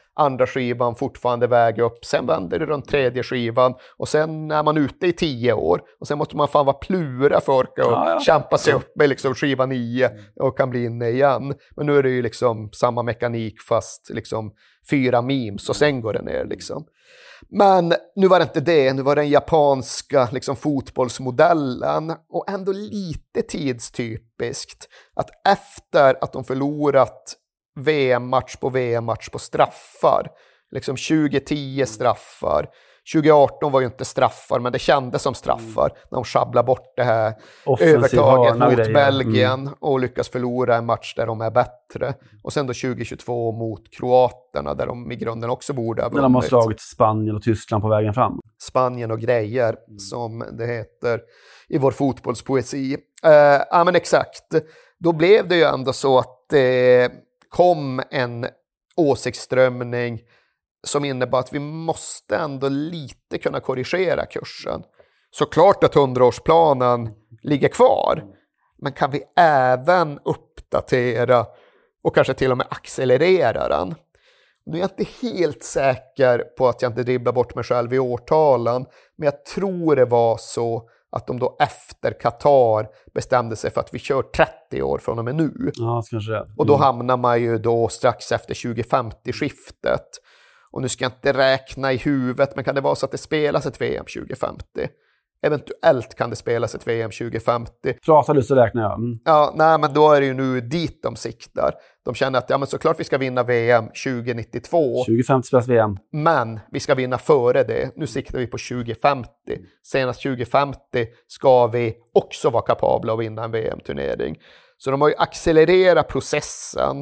andra skivan fortfarande väg upp, sen vänder det runt tredje skivan och sen är man ute i tio år och sen måste man fan vara plura för att orka och
ja, ja.
kämpa sig upp med liksom skiva nio och kan bli inne igen. Men nu är det ju liksom samma mekanik fast liksom fyra memes och sen går det ner liksom. Men nu var det inte det, nu var det den japanska liksom, fotbollsmodellen och ändå lite tidstypiskt att efter att de förlorat V M-match på V M-match på straffar, liksom tjugo tio straffar, tjugo arton var ju inte straffar men det kändes som straffar när de sjabblade bort det här
offensiv
övertaget mot
grejer.
Belgien
mm.
och lyckas förlora en match där de är bättre. Och sen då tjugo tjugotvå mot kroaterna där de i grunden också borde ha vunnit.
När de har slagit Spanien och Tyskland på vägen fram.
Spanien och grejer mm. som det heter i vår fotbollspoesi. Uh, ja men exakt. Då blev det ju ändå så att det kom en åsiktsströmning som innebär att vi måste ändå lite kunna korrigera kursen. Såklart att hundraårsplanen ligger kvar. Men kan vi även uppdatera och kanske till och med accelerera den? Nu är jag inte helt säker på att jag inte dribblar bort mig själv i årtalen. Men jag tror det var så att de då efter Qatar bestämde sig för att vi kör trettio år från och med nu.
Ja, kanske det. Mm.
Och då hamnar man ju då strax efter tjugo femtio-skiftet. Och nu ska jag inte räkna i huvudet, men kan det vara så att det spelas ett V M tjugo femtio? Eventuellt kan det spelas ett V M tjugo femtio.
Pratar du så räknar jag. Mm.
Ja, nej, men då är det ju nu dit de siktar. De känner att ja, men såklart vi ska vinna V M tjugo nittiotvå.
tjugo femtio spelas V M.
Men vi ska vinna före det. Nu siktar vi på tjugo femtio. Senast tjugo femtio ska vi också vara kapabla att vinna en V M-turnering. Så de har ju accelererat processen.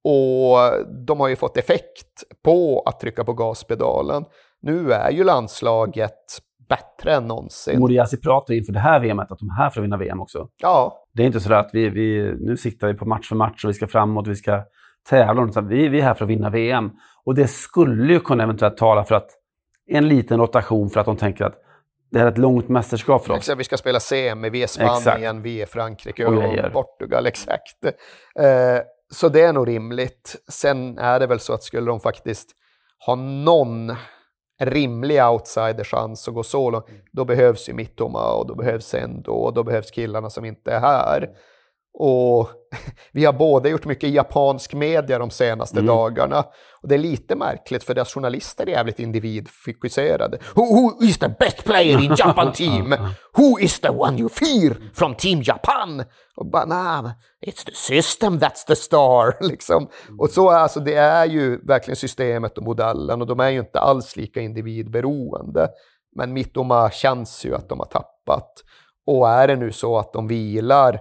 Och de har ju fått effekt på att trycka på gaspedalen. Nu är ju landslaget bättre än någonsin.
Moriasi pratar inför det här V M:et att de här får vinna V M också.
Ja.
Det är inte så att vi, vi nu siktar vi på match för match och vi ska framåt och vi ska tävla. Så vi, vi är här för att vinna V M. Och det skulle ju kunna eventuellt tala för att en liten rotation för att de tänker att det här är ett långt mästerskap för oss.
Exakt, vi ska spela semi, vi är Spanien, exakt. Vi är Frankrike och, och Portugal, exakt. Eh, så det är nog rimligt. Sen är det väl så att skulle de faktiskt ha någon rimlig outsiderchans att gå så långt, då behövs ju Mittoma och då behövs ändå och då behövs killarna som inte är här. Och vi har båda gjort mycket japansk media de senaste mm. dagarna. Och det är lite märkligt för deras journalister är jävligt individfokuserade. Who, who is the best player in Japan team? Who is the one you fear from team Japan? Och bara, nah, it's the system that's the star. Liksom. Och så alltså, det är ju verkligen systemet och modellen. Och de är ju inte alls lika individberoende. Men Mittoma känns ju att de har tappat. Och är det nu så att de vilar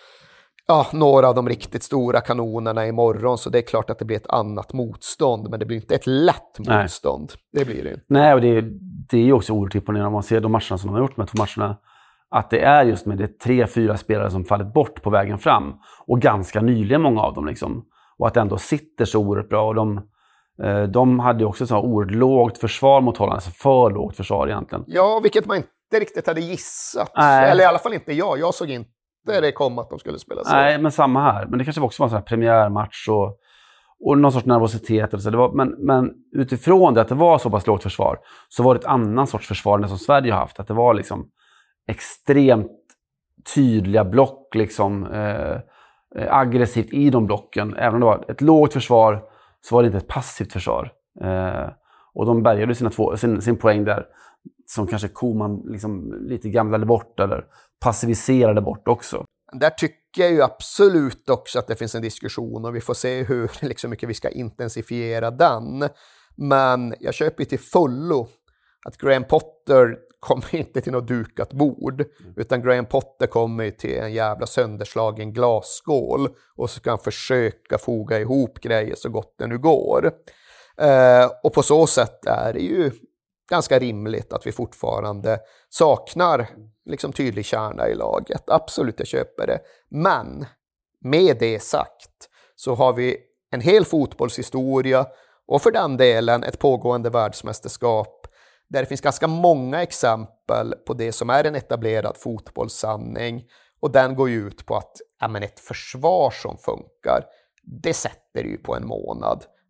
ja, några av de riktigt stora kanonerna imorgon, så det är klart att det blir ett annat motstånd, men det blir inte ett lätt motstånd. Nej. Det blir det inte.
Nej, och det är, det är ju också oerhört imponerande om man ser de matcherna som de har gjort med två matcherna, att det är just med det tre, fyra spelare som fallit bort på vägen fram, och ganska nyligen många av dem liksom, och att det ändå sitter så oerhört bra. Och de, de hade ju också så oerhört lågt försvar mot Holland, alltså för lågt försvar egentligen.
Ja, vilket man inte riktigt hade gissat. Nej. Eller i alla fall inte jag, jag såg inte där det kom att de skulle spela så.
Nej, men samma här. Men det kanske också var en sån här premiärmatch och, och någon sorts nervositet. Eller så. Det var, men, men utifrån det att det var så pass lågt försvar, så var det ett annan sorts försvar än det som Sverige har haft. Att det var liksom extremt tydliga block, liksom, eh, aggressivt i de blocken. Även om det var ett lågt försvar, så var det inte ett passivt försvar. Eh, och de bärgade sina två, sin, sin poäng där, som kanske Koman liksom lite gamlade bort eller passiviserade bort också.
Där tycker jag ju absolut också att det finns en diskussion, och vi får se hur liksom mycket vi ska intensifiera den. Men jag köper ju till fullo att Graham Potter kommer inte till något dukat bord, mm. utan Graham Potter kommer till en jävla sönderslagen glasskål, och så ska han försöka foga ihop grejer så gott det nu går. Eh, och på så sätt är det ju ganska rimligt att vi fortfarande saknar liksom tydlig kärna i laget. Absolut, jag köper det. Men med det sagt så har vi en hel fotbollshistoria, och för den delen ett pågående världsmästerskap, där det finns ganska många exempel på det som är en etablerad fotbollssanning. Och den går ju ut på att ja, men ett försvar som funkar, det sätter ju på en månad.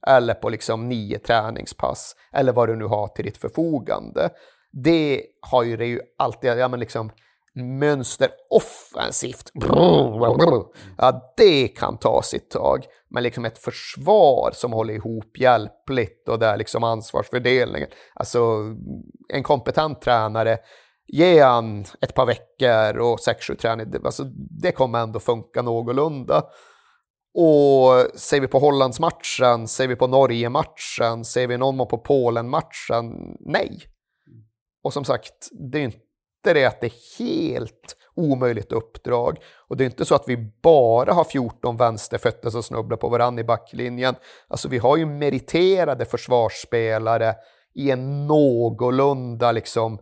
eller på liksom nio träningspass eller vad du nu har till ditt förfogande. Det har ju det ju alltid, ja men liksom mönster offensivt. Ja, det kan ta sitt tag. Men liksom ett försvar som håller ihop hjälpligt och där liksom ansvarsfördelningen. Alltså en kompetent tränare, ge han ett par veckor och sex sju träning, alltså det kommer ändå funka någorlunda. Och ser vi på Hollandsmatchen, ser vi på Norge-matchen, ser vi någon på Polen-matchen, nej. Och som sagt, det är inte det att det är helt omöjligt uppdrag. Och det är inte så att vi bara har fjorton vänsterfötter som snubblar på varann i backlinjen. Alltså vi har ju meriterade försvarsspelare i en någorlunda liksom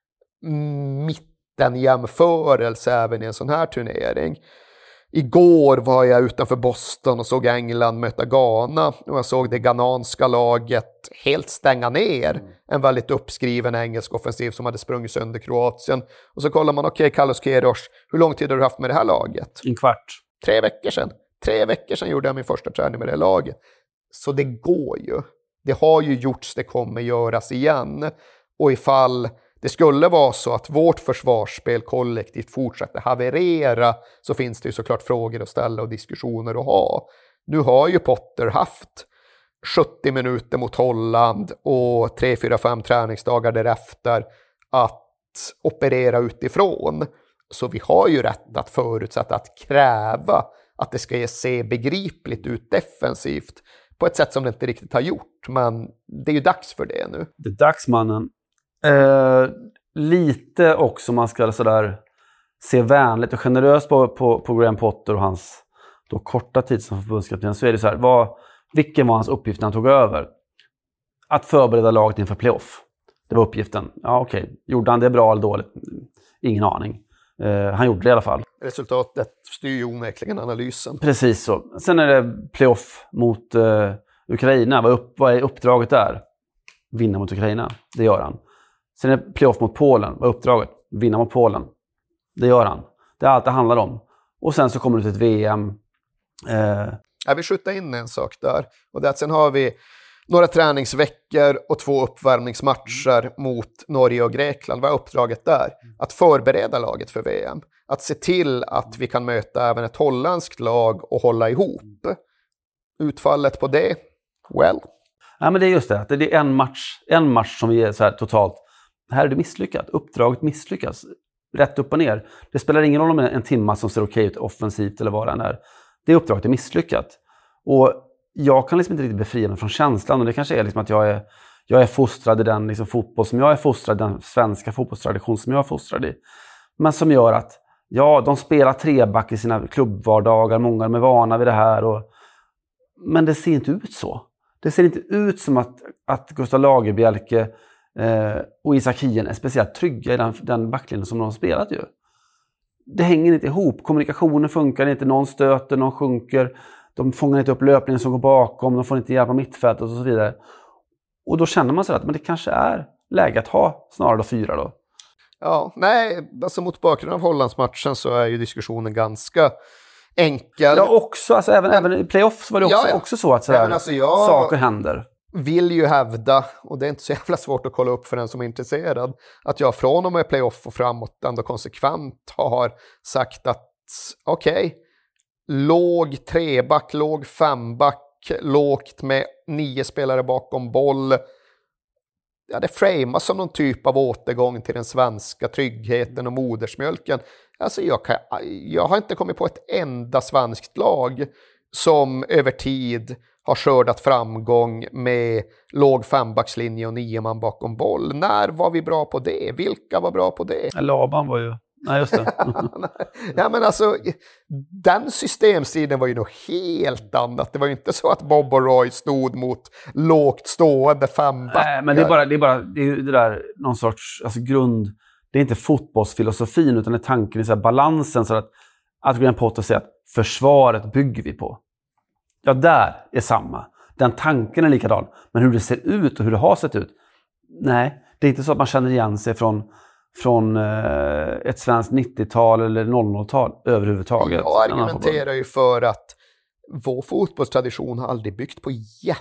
mittenjämförelse även i en sån här turnering. Igår var jag utanför Boston och såg England möta Ghana och jag såg det ghananska laget helt stänga ner en väldigt uppskriven engelsk offensiv som hade sprungit sönder Kroatien. Och så kollar man, okej okay, Carlos Queiroz, hur lång tid har du haft med det här laget?
En kvart.
Tre veckor sedan. Tre veckor sedan gjorde jag min första träning med det här laget. Så det går ju. Det har ju gjorts, det kommer göras igen. Och ifall det skulle vara så att vårt försvarsspel kollektivt fortsätter haverera så finns det ju såklart frågor att ställa och diskussioner att ha. Nu har ju Potter haft sjuttio minuter mot Holland och tre, fyra, fem träningsdagar därefter att operera utifrån. Så vi har ju rätt att förutsätta att kräva att det ska se begripligt ut defensivt på ett sätt som det inte riktigt har gjort. Men det är ju dags för det nu.
Det är dags, mannen. Eh, lite också man ska sådär se vänligt och generöst på, på, på Graham Potter och hans då korta tid som förbundskapten, så är det så här, vad, vilken var hans uppgift när han tog över? Att förbereda laget inför playoff. Det var uppgiften. Ja okej, okay. Gjorde han det bra eller dåligt? Ingen aning. Eh, han gjorde det i alla fall.
Resultatet styr ju onekligen analysen.
Precis så. Sen är det playoff mot eh, Ukraina. Vad, upp, vad är uppdraget där? Vinna mot Ukraina. Det gör han. Sen är det playoff mot Polen. Vad är uppdraget? Vinna mot Polen. Det gör han. Det är allt det handlar om. Och sen så kommer det till ett V M. Eh...
Jag vill skjuta in en sak där. Och det att sen har vi några träningsveckor och två uppvärmningsmatcher mot Norge och Grekland. Vad är uppdraget där? Att förbereda laget för V M. Att se till att vi kan möta även ett holländskt lag och hålla ihop. Utfallet på det? Well.
Ja, men det är just det. Det är en match, en match som vi är så här totalt. Här är det misslyckat. Uppdraget misslyckas. Rätt upp och ner. Det spelar ingen roll om en timma som ser okej ut offensivt eller vad det är. Det uppdraget är misslyckat. Och jag kan liksom inte riktigt befria mig från känslan. Och det kanske är liksom att jag är, jag är fostrad i den liksom fotboll som jag är fostrad, den svenska fotbollstradition som jag är fostrad i. Men som gör att ja, de spelar treback i sina klubbvardagar. Många är vana vid det här. Och, men det ser inte ut så. Det ser inte ut som att, att Gustav Lagerbielke eh, och Isak Hien är speciellt trygga i den, den backlinjen som de har spelat ju. Det hänger inte ihop. Kommunikationen funkar inte. Någon stöter, någon sjunker. De fångar inte upp löpningen som går bakom. De får inte hjälp av mittfältet och så vidare. Och då känner man sig att men det kanske är läge att ha snarare då fyra då.
Ja, nej, alltså mot bakgrund av Hollandsmatchen så är ju diskussionen ganska enkel.
Ja, också, alltså även, men, även i playoff var det också, ja, ja. också så att sådär,
ja, alltså jag
saker händer.
Vill ju hävda, och det är inte så jävla svårt att kolla upp för den som är intresserad, att jag från och med playoff och framåt ändå konsekvent har sagt att okej, okay, låg treback, låg femback, lågt med nio spelare bakom boll. Ja, det framas som någon typ av återgång till den svenska tryggheten och modersmjölken. Alltså jag, kan, jag har inte kommit på ett enda svenskt lag som över tid har skördat framgång med låg fembackslinje och nio man bakom boll. När var vi bra på det? Vilka var bra på det?
Laban var ju... Nej, just det.
Ja, men alltså, den systemstriden var ju något helt annat. Det var ju inte så att Bob och Roy stod mot lågt stående fembackar.
Nej, men det är bara det, är bara, det, är det där någon sorts alltså grund... Det är inte fotbollsfilosofin utan det är tanken i så här balansen. Så att, att Graham Potter säger att försvaret bygger vi på. Ja, där är samma. Den tanken är likadan. Men hur det ser ut och hur det har sett ut. Nej, det är inte så att man känner igen sig från, från eh, ett svenskt nittiotal eller noll noll-tal överhuvudtaget.
Jag argumenterar ju för att vår fotbollstradition har aldrig byggt på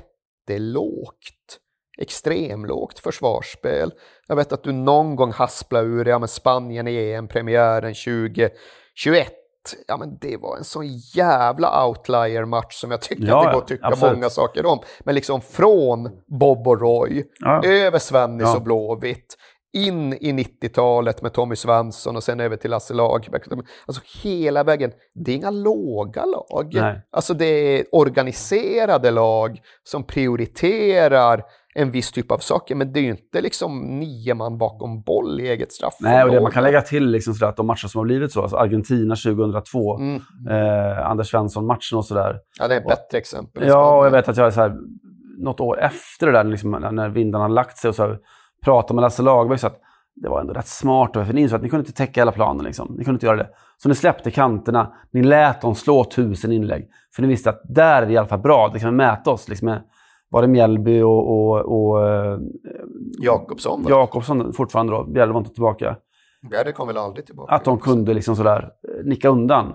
jättelågt, extremlågt försvarsspel. Jag vet att du någon gång hasplade ur ja, men Spanien i E M-premiären tjugo tjugoett. Ja, men det var en sån jävla outlier-match som jag tycker
ja,
att det går att tycka absolut. många saker om. Men liksom från Bob och Roy, ja. över Svennis ja. och Blåvitt, in i nittiotalet med Tommy Svensson och sen över till Lasse Lagerbäck. Alltså hela vägen, det är inga låga lag. Nej. Alltså det är organiserade lag som prioriterar en viss typ av saker, men det är ju inte liksom nio man bakom boll i eget straff.
Nej, och det man kan lägga till liksom sådär att de matcher som har blivit så, alltså Argentina tjugohundratvå, mm. eh, Anders Svensson-matchen och sådär.
Ja, det är ett bättre exempel.
Ja, och jag vet att jag är så här, något år efter det där, liksom, när vindarna har lagt sig och så här, pratade med Lasse Lagerbäck så att det var ändå rätt smart, för ni insåg att ni kunde inte täcka hela planen. Liksom. Ni kunde inte göra det. Så ni släppte kanterna, ni lät dem slå tusen inlägg. För ni visste att där är det i alla fall bra, det kan vi mäta oss liksom med. Var det Mjällby och, och, och eh,
Jakobsson?
Jakobsson fortfarande då. Bjälle var inte tillbaka.
Bjälle kom väl aldrig tillbaka.
Att de kunde liksom sådär nicka undan.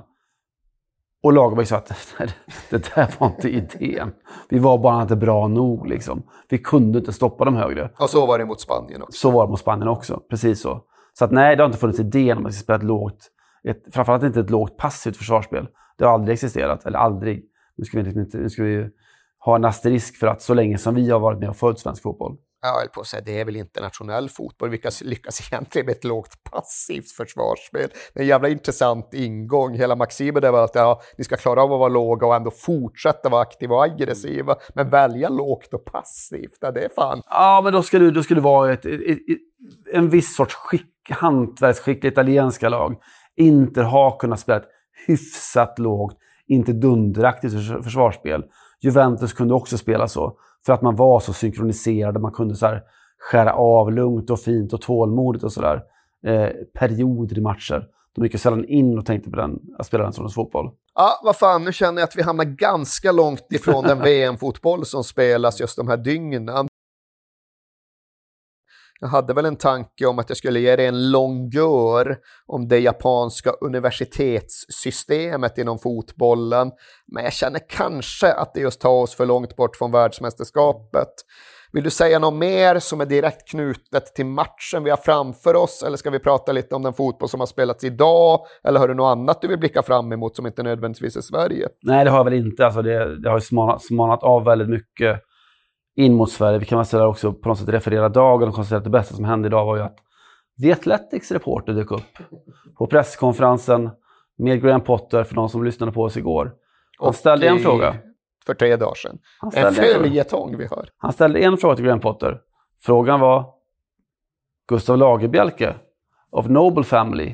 Och Lagerbäck sa att det där var inte idén. Vi var bara inte bra nog liksom. Vi kunde inte stoppa dem högre.
Och så var det mot Spanien också.
Så var det mot Spanien också, precis så. Så att nej, det har inte funnits idén om att vi ska spela ett lågt, ett, framförallt inte ett lågt passivt försvarsspel. Det har aldrig existerat, eller aldrig. Nu ska vi, liksom inte, nu ska vi ha en asterisk för att så länge som vi har varit med och följt svensk fotboll.
Jag höll på att säga, det är väl internationell fotboll. Vi lyckas egentligen med ett lågt passivt försvarsspel. Det är en jävla intressant ingång. Hela maximen är väl att ja, ni ska klara av att vara låga och ändå fortsätta vara aktiva och aggressiva. Men välja lågt och passivt, ja, det är fan.
Ja, men då ska du, då ska du vara ett, ett, ett, en viss sorts skick, hantverksskickliga italienska lag. Inter har kunnat spela ett hyfsat lågt, inte dunderaktigt försvarsspel. Juventus kunde också spela så. För att man var så synkroniserad. Man kunde så här skära av lugnt och fint och tålmodigt och sådär. Eh, perioder i matcher. De gick ju sällan in och tänkte på den, att spela den sortens fotboll.
Ja, vad fan. Nu känner jag att vi hamnar ganska långt ifrån den V M-fotboll som spelas just de här dygnen. Jag hade väl en tanke om att jag skulle ge dig en långgör om det japanska universitetssystemet inom fotbollen. Men jag känner kanske att det just tar oss för långt bort från världsmästerskapet. Vill du säga något mer som är direkt knutet till matchen vi har framför oss? Eller ska vi prata lite om den fotboll som har spelats idag? Eller har du något annat du vill blicka fram emot som inte nödvändigtvis är Sverige?
Nej, det har jag väl inte. Alltså det, det har ju smanat, smanat av väldigt mycket in mot Sverige. Vi kan väl också på något sätt referera dagen och konstatera att det bästa som hände idag var ju att The Athletics reporter dök upp på presskonferensen med Graham Potter för de som lyssnade på oss igår. Han ställde i, en fråga.
För tre dagar sedan. En följetong vi har.
Han ställde en fråga till Graham Potter. Frågan var: Gustav Lagerbielke of Noble Family,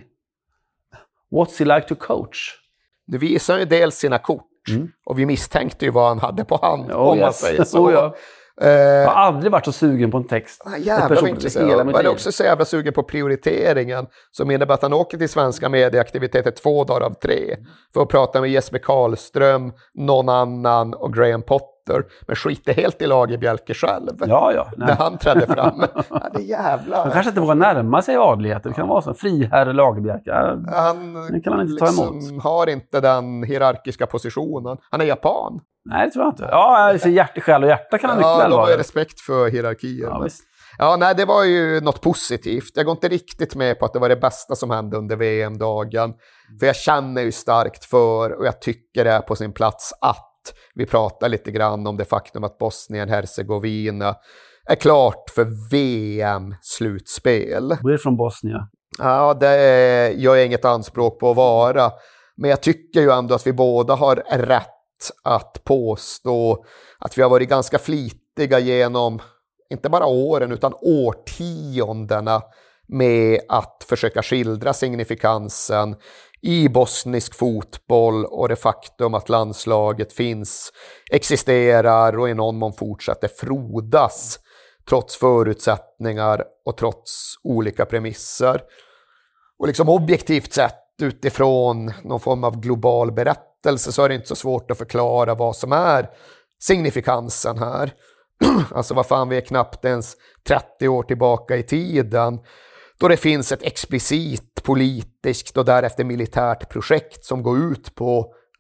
what's he like to coach?
Det visar ju dels sina kort. Mm. Och vi misstänkte ju vad han hade på hand, oh, om yes. man säger så.
Oh, ja. Jag har aldrig varit så sugen på en text.
Ah, jävla vad intressant. Jag är också så jävla sugen på prioriteringen som innebär att han åker till svenska medieaktiviteter två dagar av tre för att prata med Jesper Karlström, någon annan och Graham Potter. Men skiter helt i Lagerbielke själv.
Ja, ja.
Nej. När han trädde fram. Ja, det är jävla.
Han kanske inte vågar närma sig adlighet. Det kan vara så. Friherre Lagerbielke.
Han,
den kan han inte ta
liksom
emot.
Har inte den hierarkiska positionen. Han är japan.
Nej, det tror jag inte. Ja, så hjärta, själ och hjärta kan han mycket
ja,
väl vara.
Ja, de har respekt för hierarkier.
Ja, visst.
Ja, nej, det var ju något positivt. Jag går inte riktigt med på att det var det bästa som hände under V M-dagen. För jag känner ju starkt för, och jag tycker det är på sin plats att vi pratar lite grann om det faktum att Bosnien-Herzegovina är klart för V M-slutspel.
Vad är det från Bosnien?
Ja, det gör jag inget anspråk på att vara. Men jag tycker ju ändå att vi båda har rätt att påstå att vi har varit ganska flitiga genom inte bara åren utan årtiondena med att försöka skildra signifikansen i bosnisk fotboll och det faktum att landslaget finns, existerar och i någon mån fortsätter frodas trots förutsättningar och trots olika premisser. Och liksom objektivt sett utifrån någon form av global berättelse så är det inte så svårt att förklara vad som är signifikansen här. Alltså vad fan, vi är knappt ens trettio år tillbaka i tiden då det finns ett explicit politiskt och därefter militärt projekt som går ut på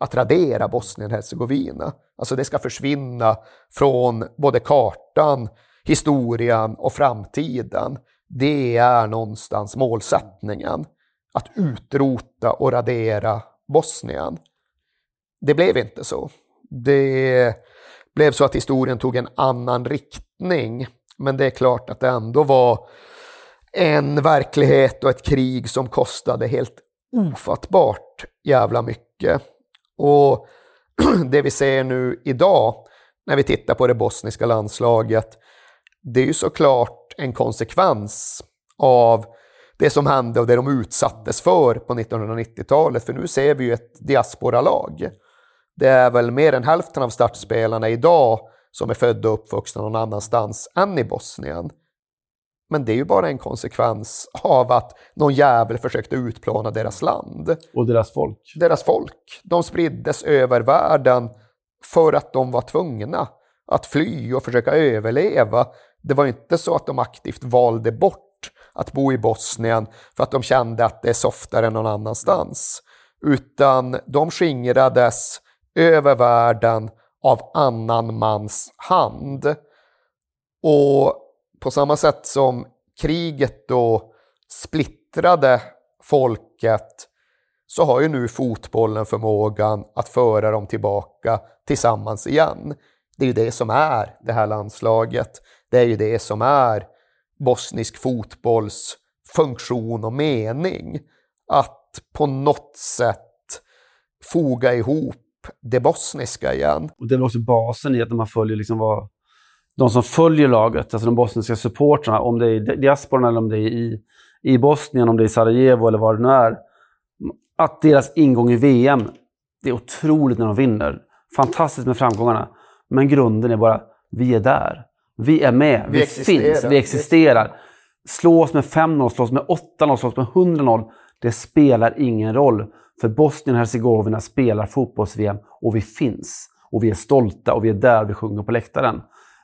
att radera Bosnien-Hercegovina. Alltså det ska försvinna från både kartan, historien och framtiden. Det är någonstans målsättningen. Att utrota och radera Bosnien. Det blev inte så. Det blev så att historien tog en annan riktning. Men det är klart att det ändå var en verklighet och ett krig som kostade helt ofattbart jävla mycket. Och det vi ser nu idag när vi tittar på det bosniska landslaget, det är ju såklart en konsekvens av det som hände och det de utsattes för på nittonhundranittiotalet. För nu ser vi ju ett diasporalag. Det är väl mer än hälften av startspelarna idag som är födda och uppvuxna någon annanstans än i Bosnien. Men det är ju bara en konsekvens av att någon jävel försökte utplåna deras land.
Och deras folk.
Deras folk. De spriddes över världen för att de var tvungna att fly och försöka överleva. Det var inte så att de aktivt valde bort att bo i Bosnien för att de kände att det är softare än någon annanstans. Utan de skingrades över världen av annan mans hand. Och på samma sätt som kriget då splittrade folket, så har ju nu fotbollen förmågan att föra dem tillbaka tillsammans igen. Det är ju det som är det här landslaget. Det är ju det som är bosnisk fotbolls funktion och mening. Att på något sätt foga ihop det bosniska igen.
Och det är väl också basen i att man följer liksom vad de som följer laget, alltså de bosniska supportrarna, om det är i diasporan eller om det är i, i Bosnien, om det är i Sarajevo eller vad det nu är, att deras ingång i V M, det är otroligt när de vinner. Fantastiskt med framgångarna. Men grunden är bara, vi är där. Vi är med, vi, vi finns, vi existerar. Slås med fem noll, slås med åtta noll, slås med hundra noll. Det spelar ingen roll. För Bosnien och Hercegovina spelar fotbolls-V M och vi finns. Och vi är stolta och vi är där, vi sjunger på läktaren.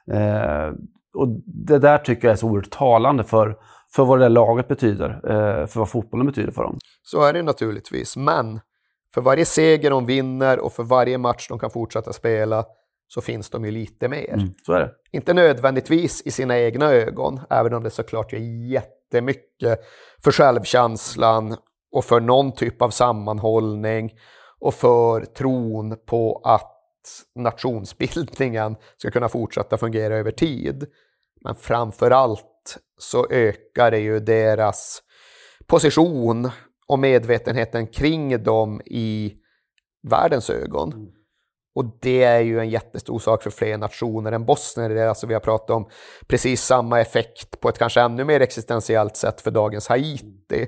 Eh, och det där tycker jag är så oerhört talande för, för vad det där laget betyder, eh, för vad fotbollen betyder för dem.
Så är det naturligtvis, men för varje seger de vinner och för varje match de kan fortsätta spela så finns de ju lite mer.
Mm, så är det.
Inte nödvändigtvis i sina egna ögon, även om det såklart är jättemycket för självkänslan och för någon typ av sammanhållning och för tron på att nationsbildningen ska kunna fortsätta fungera över tid. Men framförallt så ökar det ju deras position och medvetenheten kring dem i världens ögon. Mm. Och det är ju en jättestor sak för fler nationer än Bosnien. Alltså vi har pratat om precis samma effekt på ett kanske ännu mer existentiellt sätt för dagens Haiti.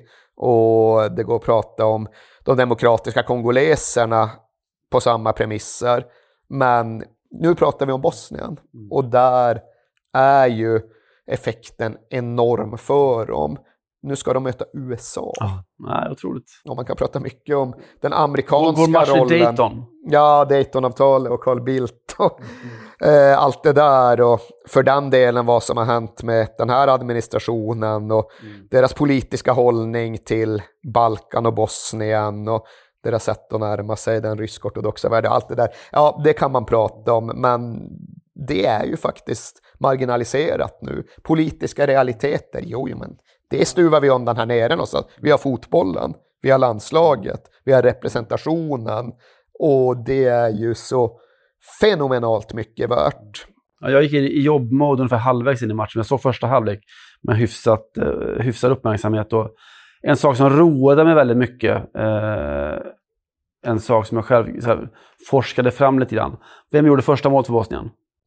Och det går att prata om de demokratiska kongoleserna på samma premisser. Men nu pratar vi om Bosnien. Och där är ju effekten enorm för dem. Nu ska de möta U S A.
Ja, nej, otroligt.
Och man kan prata mycket om den amerikanska
vår match
rollen.
I Dayton.
Ja, Dayton-avtalet och Carl Bildt och mm. eh, allt det där. Och för den delen vad som har hänt med den här administrationen och mm. deras politiska hållning till Balkan och Bosnien och deras sätt att närma sig den rysk-ortodoxa världen. Allt det där. Ja, det kan man prata om, men det är ju faktiskt marginaliserat nu. Politiska realiteter, jo, men det stuvar vi om den här nere någonstans. Vi har fotbollen, vi har landslaget, vi har representationen och det är ju så fenomenalt mycket värt.
Ja, jag gick in i jobbmode ungefär halvvägs in i matchen. Jag såg första halvlek med hyfsat, uh, hyfsad uppmärksamhet. Och en sak som roade mig väldigt mycket, uh, en sak som jag själv så här, forskade fram lite grann. Vem gjorde första målet för Bosnien?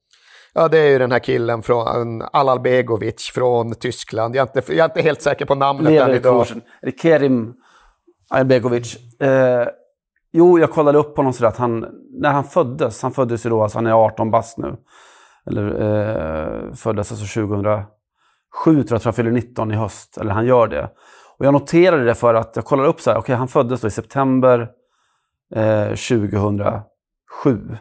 Ja, det är ju den här killen från Alalbegovic från Tyskland. Jag är inte, jag är inte helt säker på namnet än idag.
Är det Kerim Alalbegovic? Eh, jo, jag kollade upp på honom så att han, när han föddes, han föddes ju då, alltså han är arton bast nu. Eller eh, föddes alltså tjugohundrasju, tror jag, tror jag fyller nitton i höst. Eller han gör det. Och jag noterade det för att jag kollade upp så här, okej, okay, han föddes då i september eh, tjugohundrasju.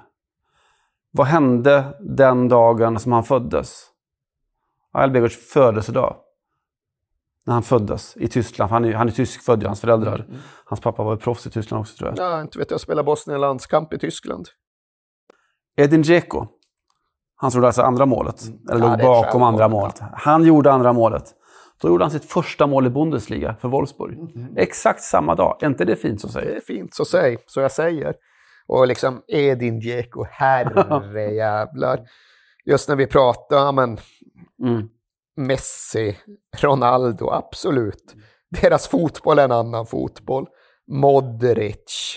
Vad hände den dagen som han föddes? Alalbegovic födelsedag. när han föddes i Tyskland. Han är, han är tyskfödd, hans föräldrar. Mm. Hans pappa var proffs i Tyskland också, tror jag.
Ja, inte vet jag, spelar Bosnien landskamp i Tyskland.
Edin Dzeko. Han gjorde alltså andra målet. Mm. Eller
ja,
låg bakom andra målet. Han gjorde andra målet. Då gjorde han sitt första mål i Bundesliga för Wolfsburg. Mm. Exakt samma dag. Är inte det fint så säger?
Det är fint så säg, så jag säger. Och liksom Edin Dzeko, herre jävlar. Just när vi pratar, men mm. Messi, Ronaldo, absolut. Deras fotboll är en annan fotboll. Modric,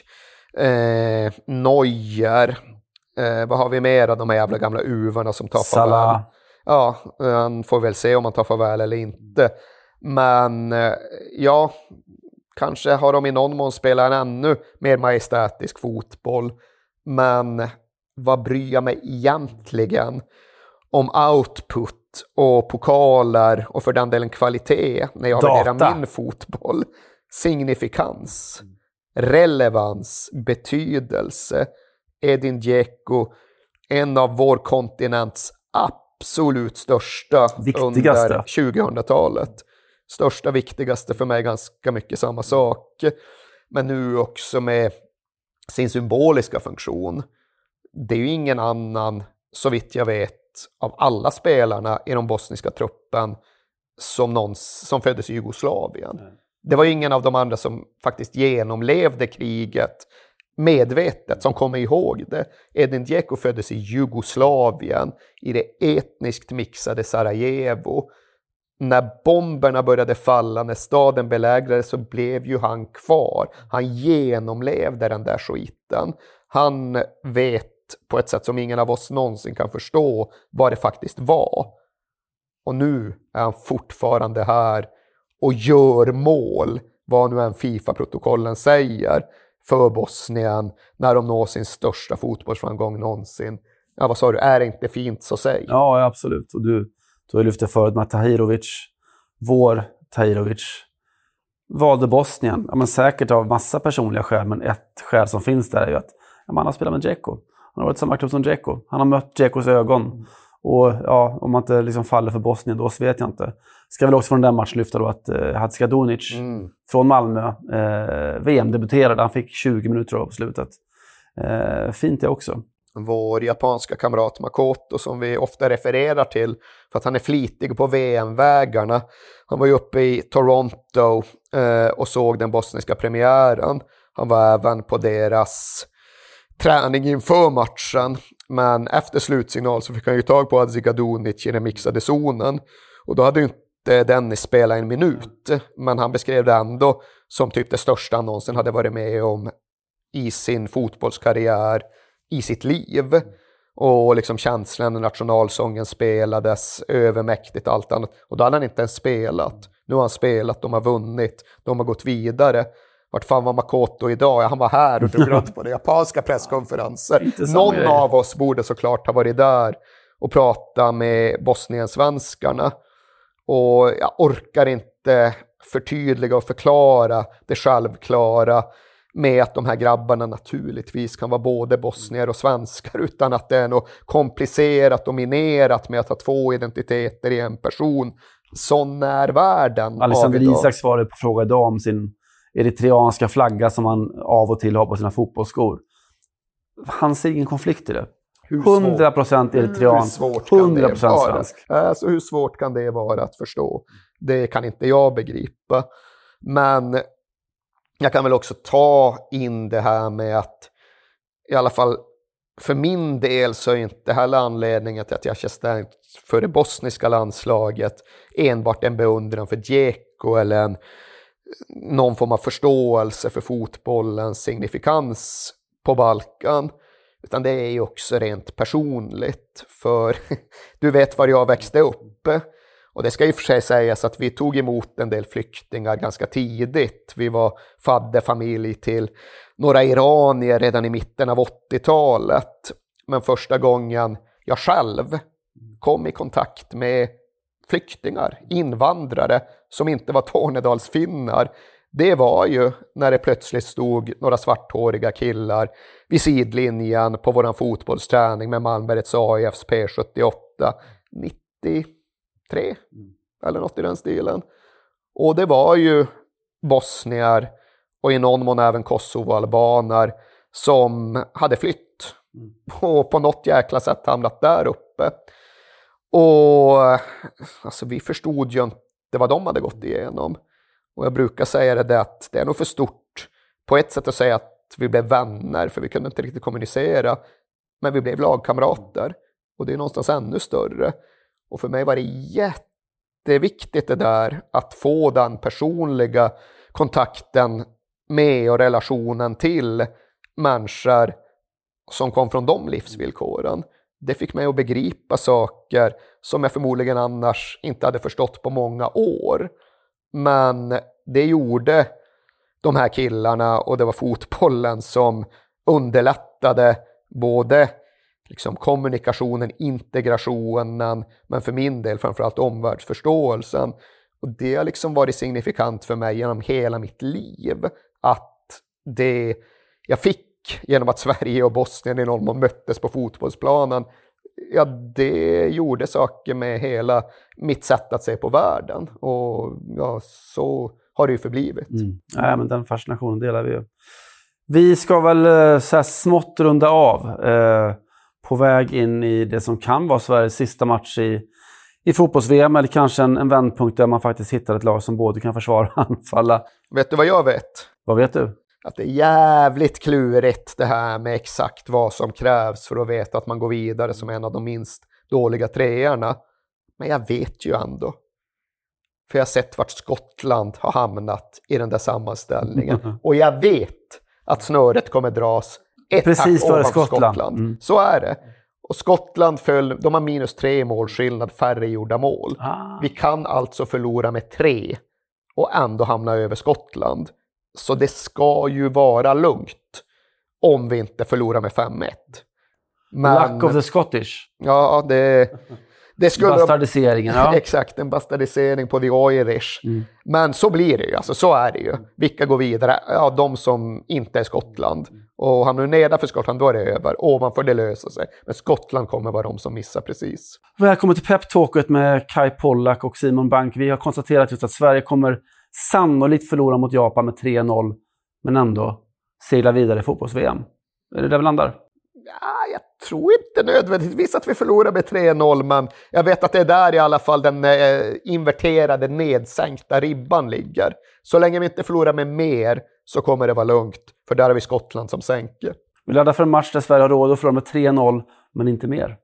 eh, Neuer, eh, vad har vi mer av de här jävla gamla uvarna som tar farväl? Ja, han får väl se om han tar farväl eller inte. Men eh, ja, kanske har de i någon mån spelat en ännu mer majestätisk fotboll. Men vad bryr jag mig egentligen om output och pokaler och för den delen kvalitet när jag värderar min fotboll? Signifikans, relevans, betydelse. Edin Dzeko, en av vår kontinents absolut största
viktigaste
under tjugohundratalet. Största, viktigaste, för mig ganska mycket samma sak. Men nu också med sin symboliska funktion. Det är ju ingen annan, så vitt jag vet, av alla spelarna i den bosniska truppen som, någon, som föddes i Jugoslavien. Mm. Det var ju ingen av de andra som faktiskt genomlevde kriget medvetet, som kommer ihåg det. Edin Dzeko föddes i Jugoslavien, i det etniskt mixade Sarajevo. När bomberna började falla, när staden belägrades, så blev ju han kvar. Han genomlevde den där skiten. Han vet på ett sätt som ingen av oss någonsin kan förstå vad det faktiskt var. Och nu är han fortfarande här och gör mål, vad nu än FIFA-protokollen säger, för Bosnien när de når sin största fotbollsframgång någonsin. Ja, vad sa du? Är det inte fint, så säg.
Ja, absolut. Och du, du har lyft förut med Tahirovic, vår Tahirovic, valde Bosnien. Ja, men säkert av massa personliga skäl, men ett skäl som finns där är ju att ja, man har spelat med Dzeko. Han har varit samma klubb som Dzeko. Han har mött Dzekos ögon. Mm. Och ja, om man inte liksom faller för Bosnien, då så vet jag inte. Ska väl också från den matchen lyfta då att eh, Hadzikadunic mm. från Malmö eh, V M-debuterade. Han fick tjugo minuter på slutet. Eh, fint det också.
Vår japanska kamrat Makoto, som vi ofta refererar till för att han är flitig på V M-vägarna. Han var ju uppe i Toronto eh, och såg den bosniska premiären. Han var även på deras träning inför matchen. Men efter slutsignal så fick han ju tag på Hadzikadunic i den mixade zonen. Och då hade ju inte Dennis spelat en minut. Men han beskrev det ändå som typ det största han någonsin hade varit med om i sin fotbollskarriär, i sitt liv. Och liksom känslan när nationalsången spelades, övermäktigt, allt annat. Och då hade han inte ens spelat. Nu har han spelat, de har vunnit, de har gått vidare. Vart fan var Makoto idag? Ja, han var här och drog runt på det japanska presskonferenser. Någon av oss borde såklart ha varit där och prata med bosniensvenskarna. Och jag orkar inte förtydliga och förklara det självklara med att de här grabbarna naturligtvis kan vara både bosnier och svenskar, utan att det är något komplicerat och minerat med att ha två identiteter i en person. Sån är världen.
Alexander Isak svarade på fråga idag om sin eritreanska flagga som han av och till har på sina fotbollsskor. Han ser ingen konflikt i det. hundra procent eritrean, hundra procent svensk.
Alltså, hur svårt kan det vara att förstå? Det kan inte jag begripa. Men jag kan väl också ta in det här med att i alla fall för min del så är inte heller anledningen till att jag känner starkt för det bosniska landslaget enbart en beundran för Dzeko eller en, någon form av förståelse för fotbollens signifikans på Balkan. Utan det är ju också rent personligt. För du vet var jag växte upp. Och det ska ju för sig sägas att vi tog emot en del flyktingar ganska tidigt. Vi var fadderfamilj till några iranier redan i mitten av åttiotalet. Men första gången jag själv kom i kontakt med flyktingar, invandrare som inte var tornedalsfinnar, det var ju när det plötsligt stod några svarthåriga killar vid sidlinjen på våran fotbollsträning med Malmbergets A I Fs P sjuttioåtta nittiotre eller något i den stilen. Och det var ju bosnier och i någon mån även kosovoalbaner som hade flytt och på något jäkla sätt hamnat där uppe. Och alltså, vi förstod ju inte vad de hade gått igenom. Och jag brukar säga det där att det är nog för stort på ett sätt att säga att vi blev vänner, för vi kunde inte riktigt kommunicera. Men vi blev lagkamrater. Och det är någonstans ännu större. Och för mig var det jätteviktigt det där att få den personliga kontakten med och relationen till människor som kom från de livsvillkoren. Det fick mig att begripa saker som jag förmodligen annars inte hade förstått på många år. Men det gjorde de här killarna, och det var fotbollen som underlättade både liksom kommunikationen, integrationen, men för min del framförallt omvärldsförståelsen. Och det har liksom varit signifikant för mig genom hela mitt liv. Att det jag fick genom att Sverige och Bosnien i någon mån möttes på fotbollsplanen, ja, det gjorde saker med hela mitt sätt att se på världen. Och ja, så har det ju förblivit.
Mm. Ja, men den fascinationen delar vi ju. Vi ska väl så här smått runda av. Eh, på väg in i det som kan vara Sveriges sista match i, i fotbolls-V M. Eller kanske en, en vändpunkt där man faktiskt hittar ett lag som både kan försvara och anfalla.
Vet du vad jag vet?
Vad vet du?
Att det är jävligt klurigt det här med exakt vad som krävs för att veta att man går vidare som en av de minst dåliga treorna. Men jag vet ju ändå. För jag har sett vart Skottland har hamnat i den där sammanställningen. Och jag vet att snöret kommer dras ett
precis
hack
före
ovanför
Skottland.
Skottland.
Mm.
Så är det. Och Skottland föll, de har minus tre målskillnad, färre gjorda mål.
Ah.
Vi kan alltså förlora med tre och ändå hamna över Skottland. Så det ska ju vara lugnt om vi inte förlorar med fem ett.
Men, luck of the Scottish.
Ja, det, det skulle...
Bastardiseringen, ja.
Exakt, en bastardisering på the Irish. Mm. Men så blir det ju, alltså så är det ju. Vilka går vidare? Ja, de som inte är Skottland. Och hamnar nedan för Skottland, då är det över. Ovanför det löser sig. Men Skottland kommer vara de som missar precis.
Välkommen till Pep-talket med Kai Pollak och Simon Bank. Vi har konstaterat just att Sverige kommer sannolikt förlora mot Japan med tre noll. Men ändå segla vidare i fotbolls-V M. Är det där vi landar?
Ja, jag tror inte nödvändigtvis att vi förlorar med tre noll, men jag vet att det är där i alla fall den eh, inverterade, nedsänkta ribban ligger. Så länge vi inte förlorar med mer så kommer det vara lugnt, för där har vi Skottland som sänker.
Vi laddar för en match där Sverige har råd att förlora med tre noll, men inte mer.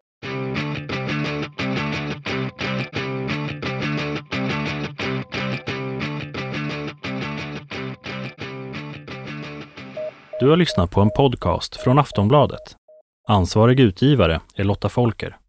Du har lyssnat på en podcast från Aftonbladet. Ansvarig utgivare är Lotta Folker.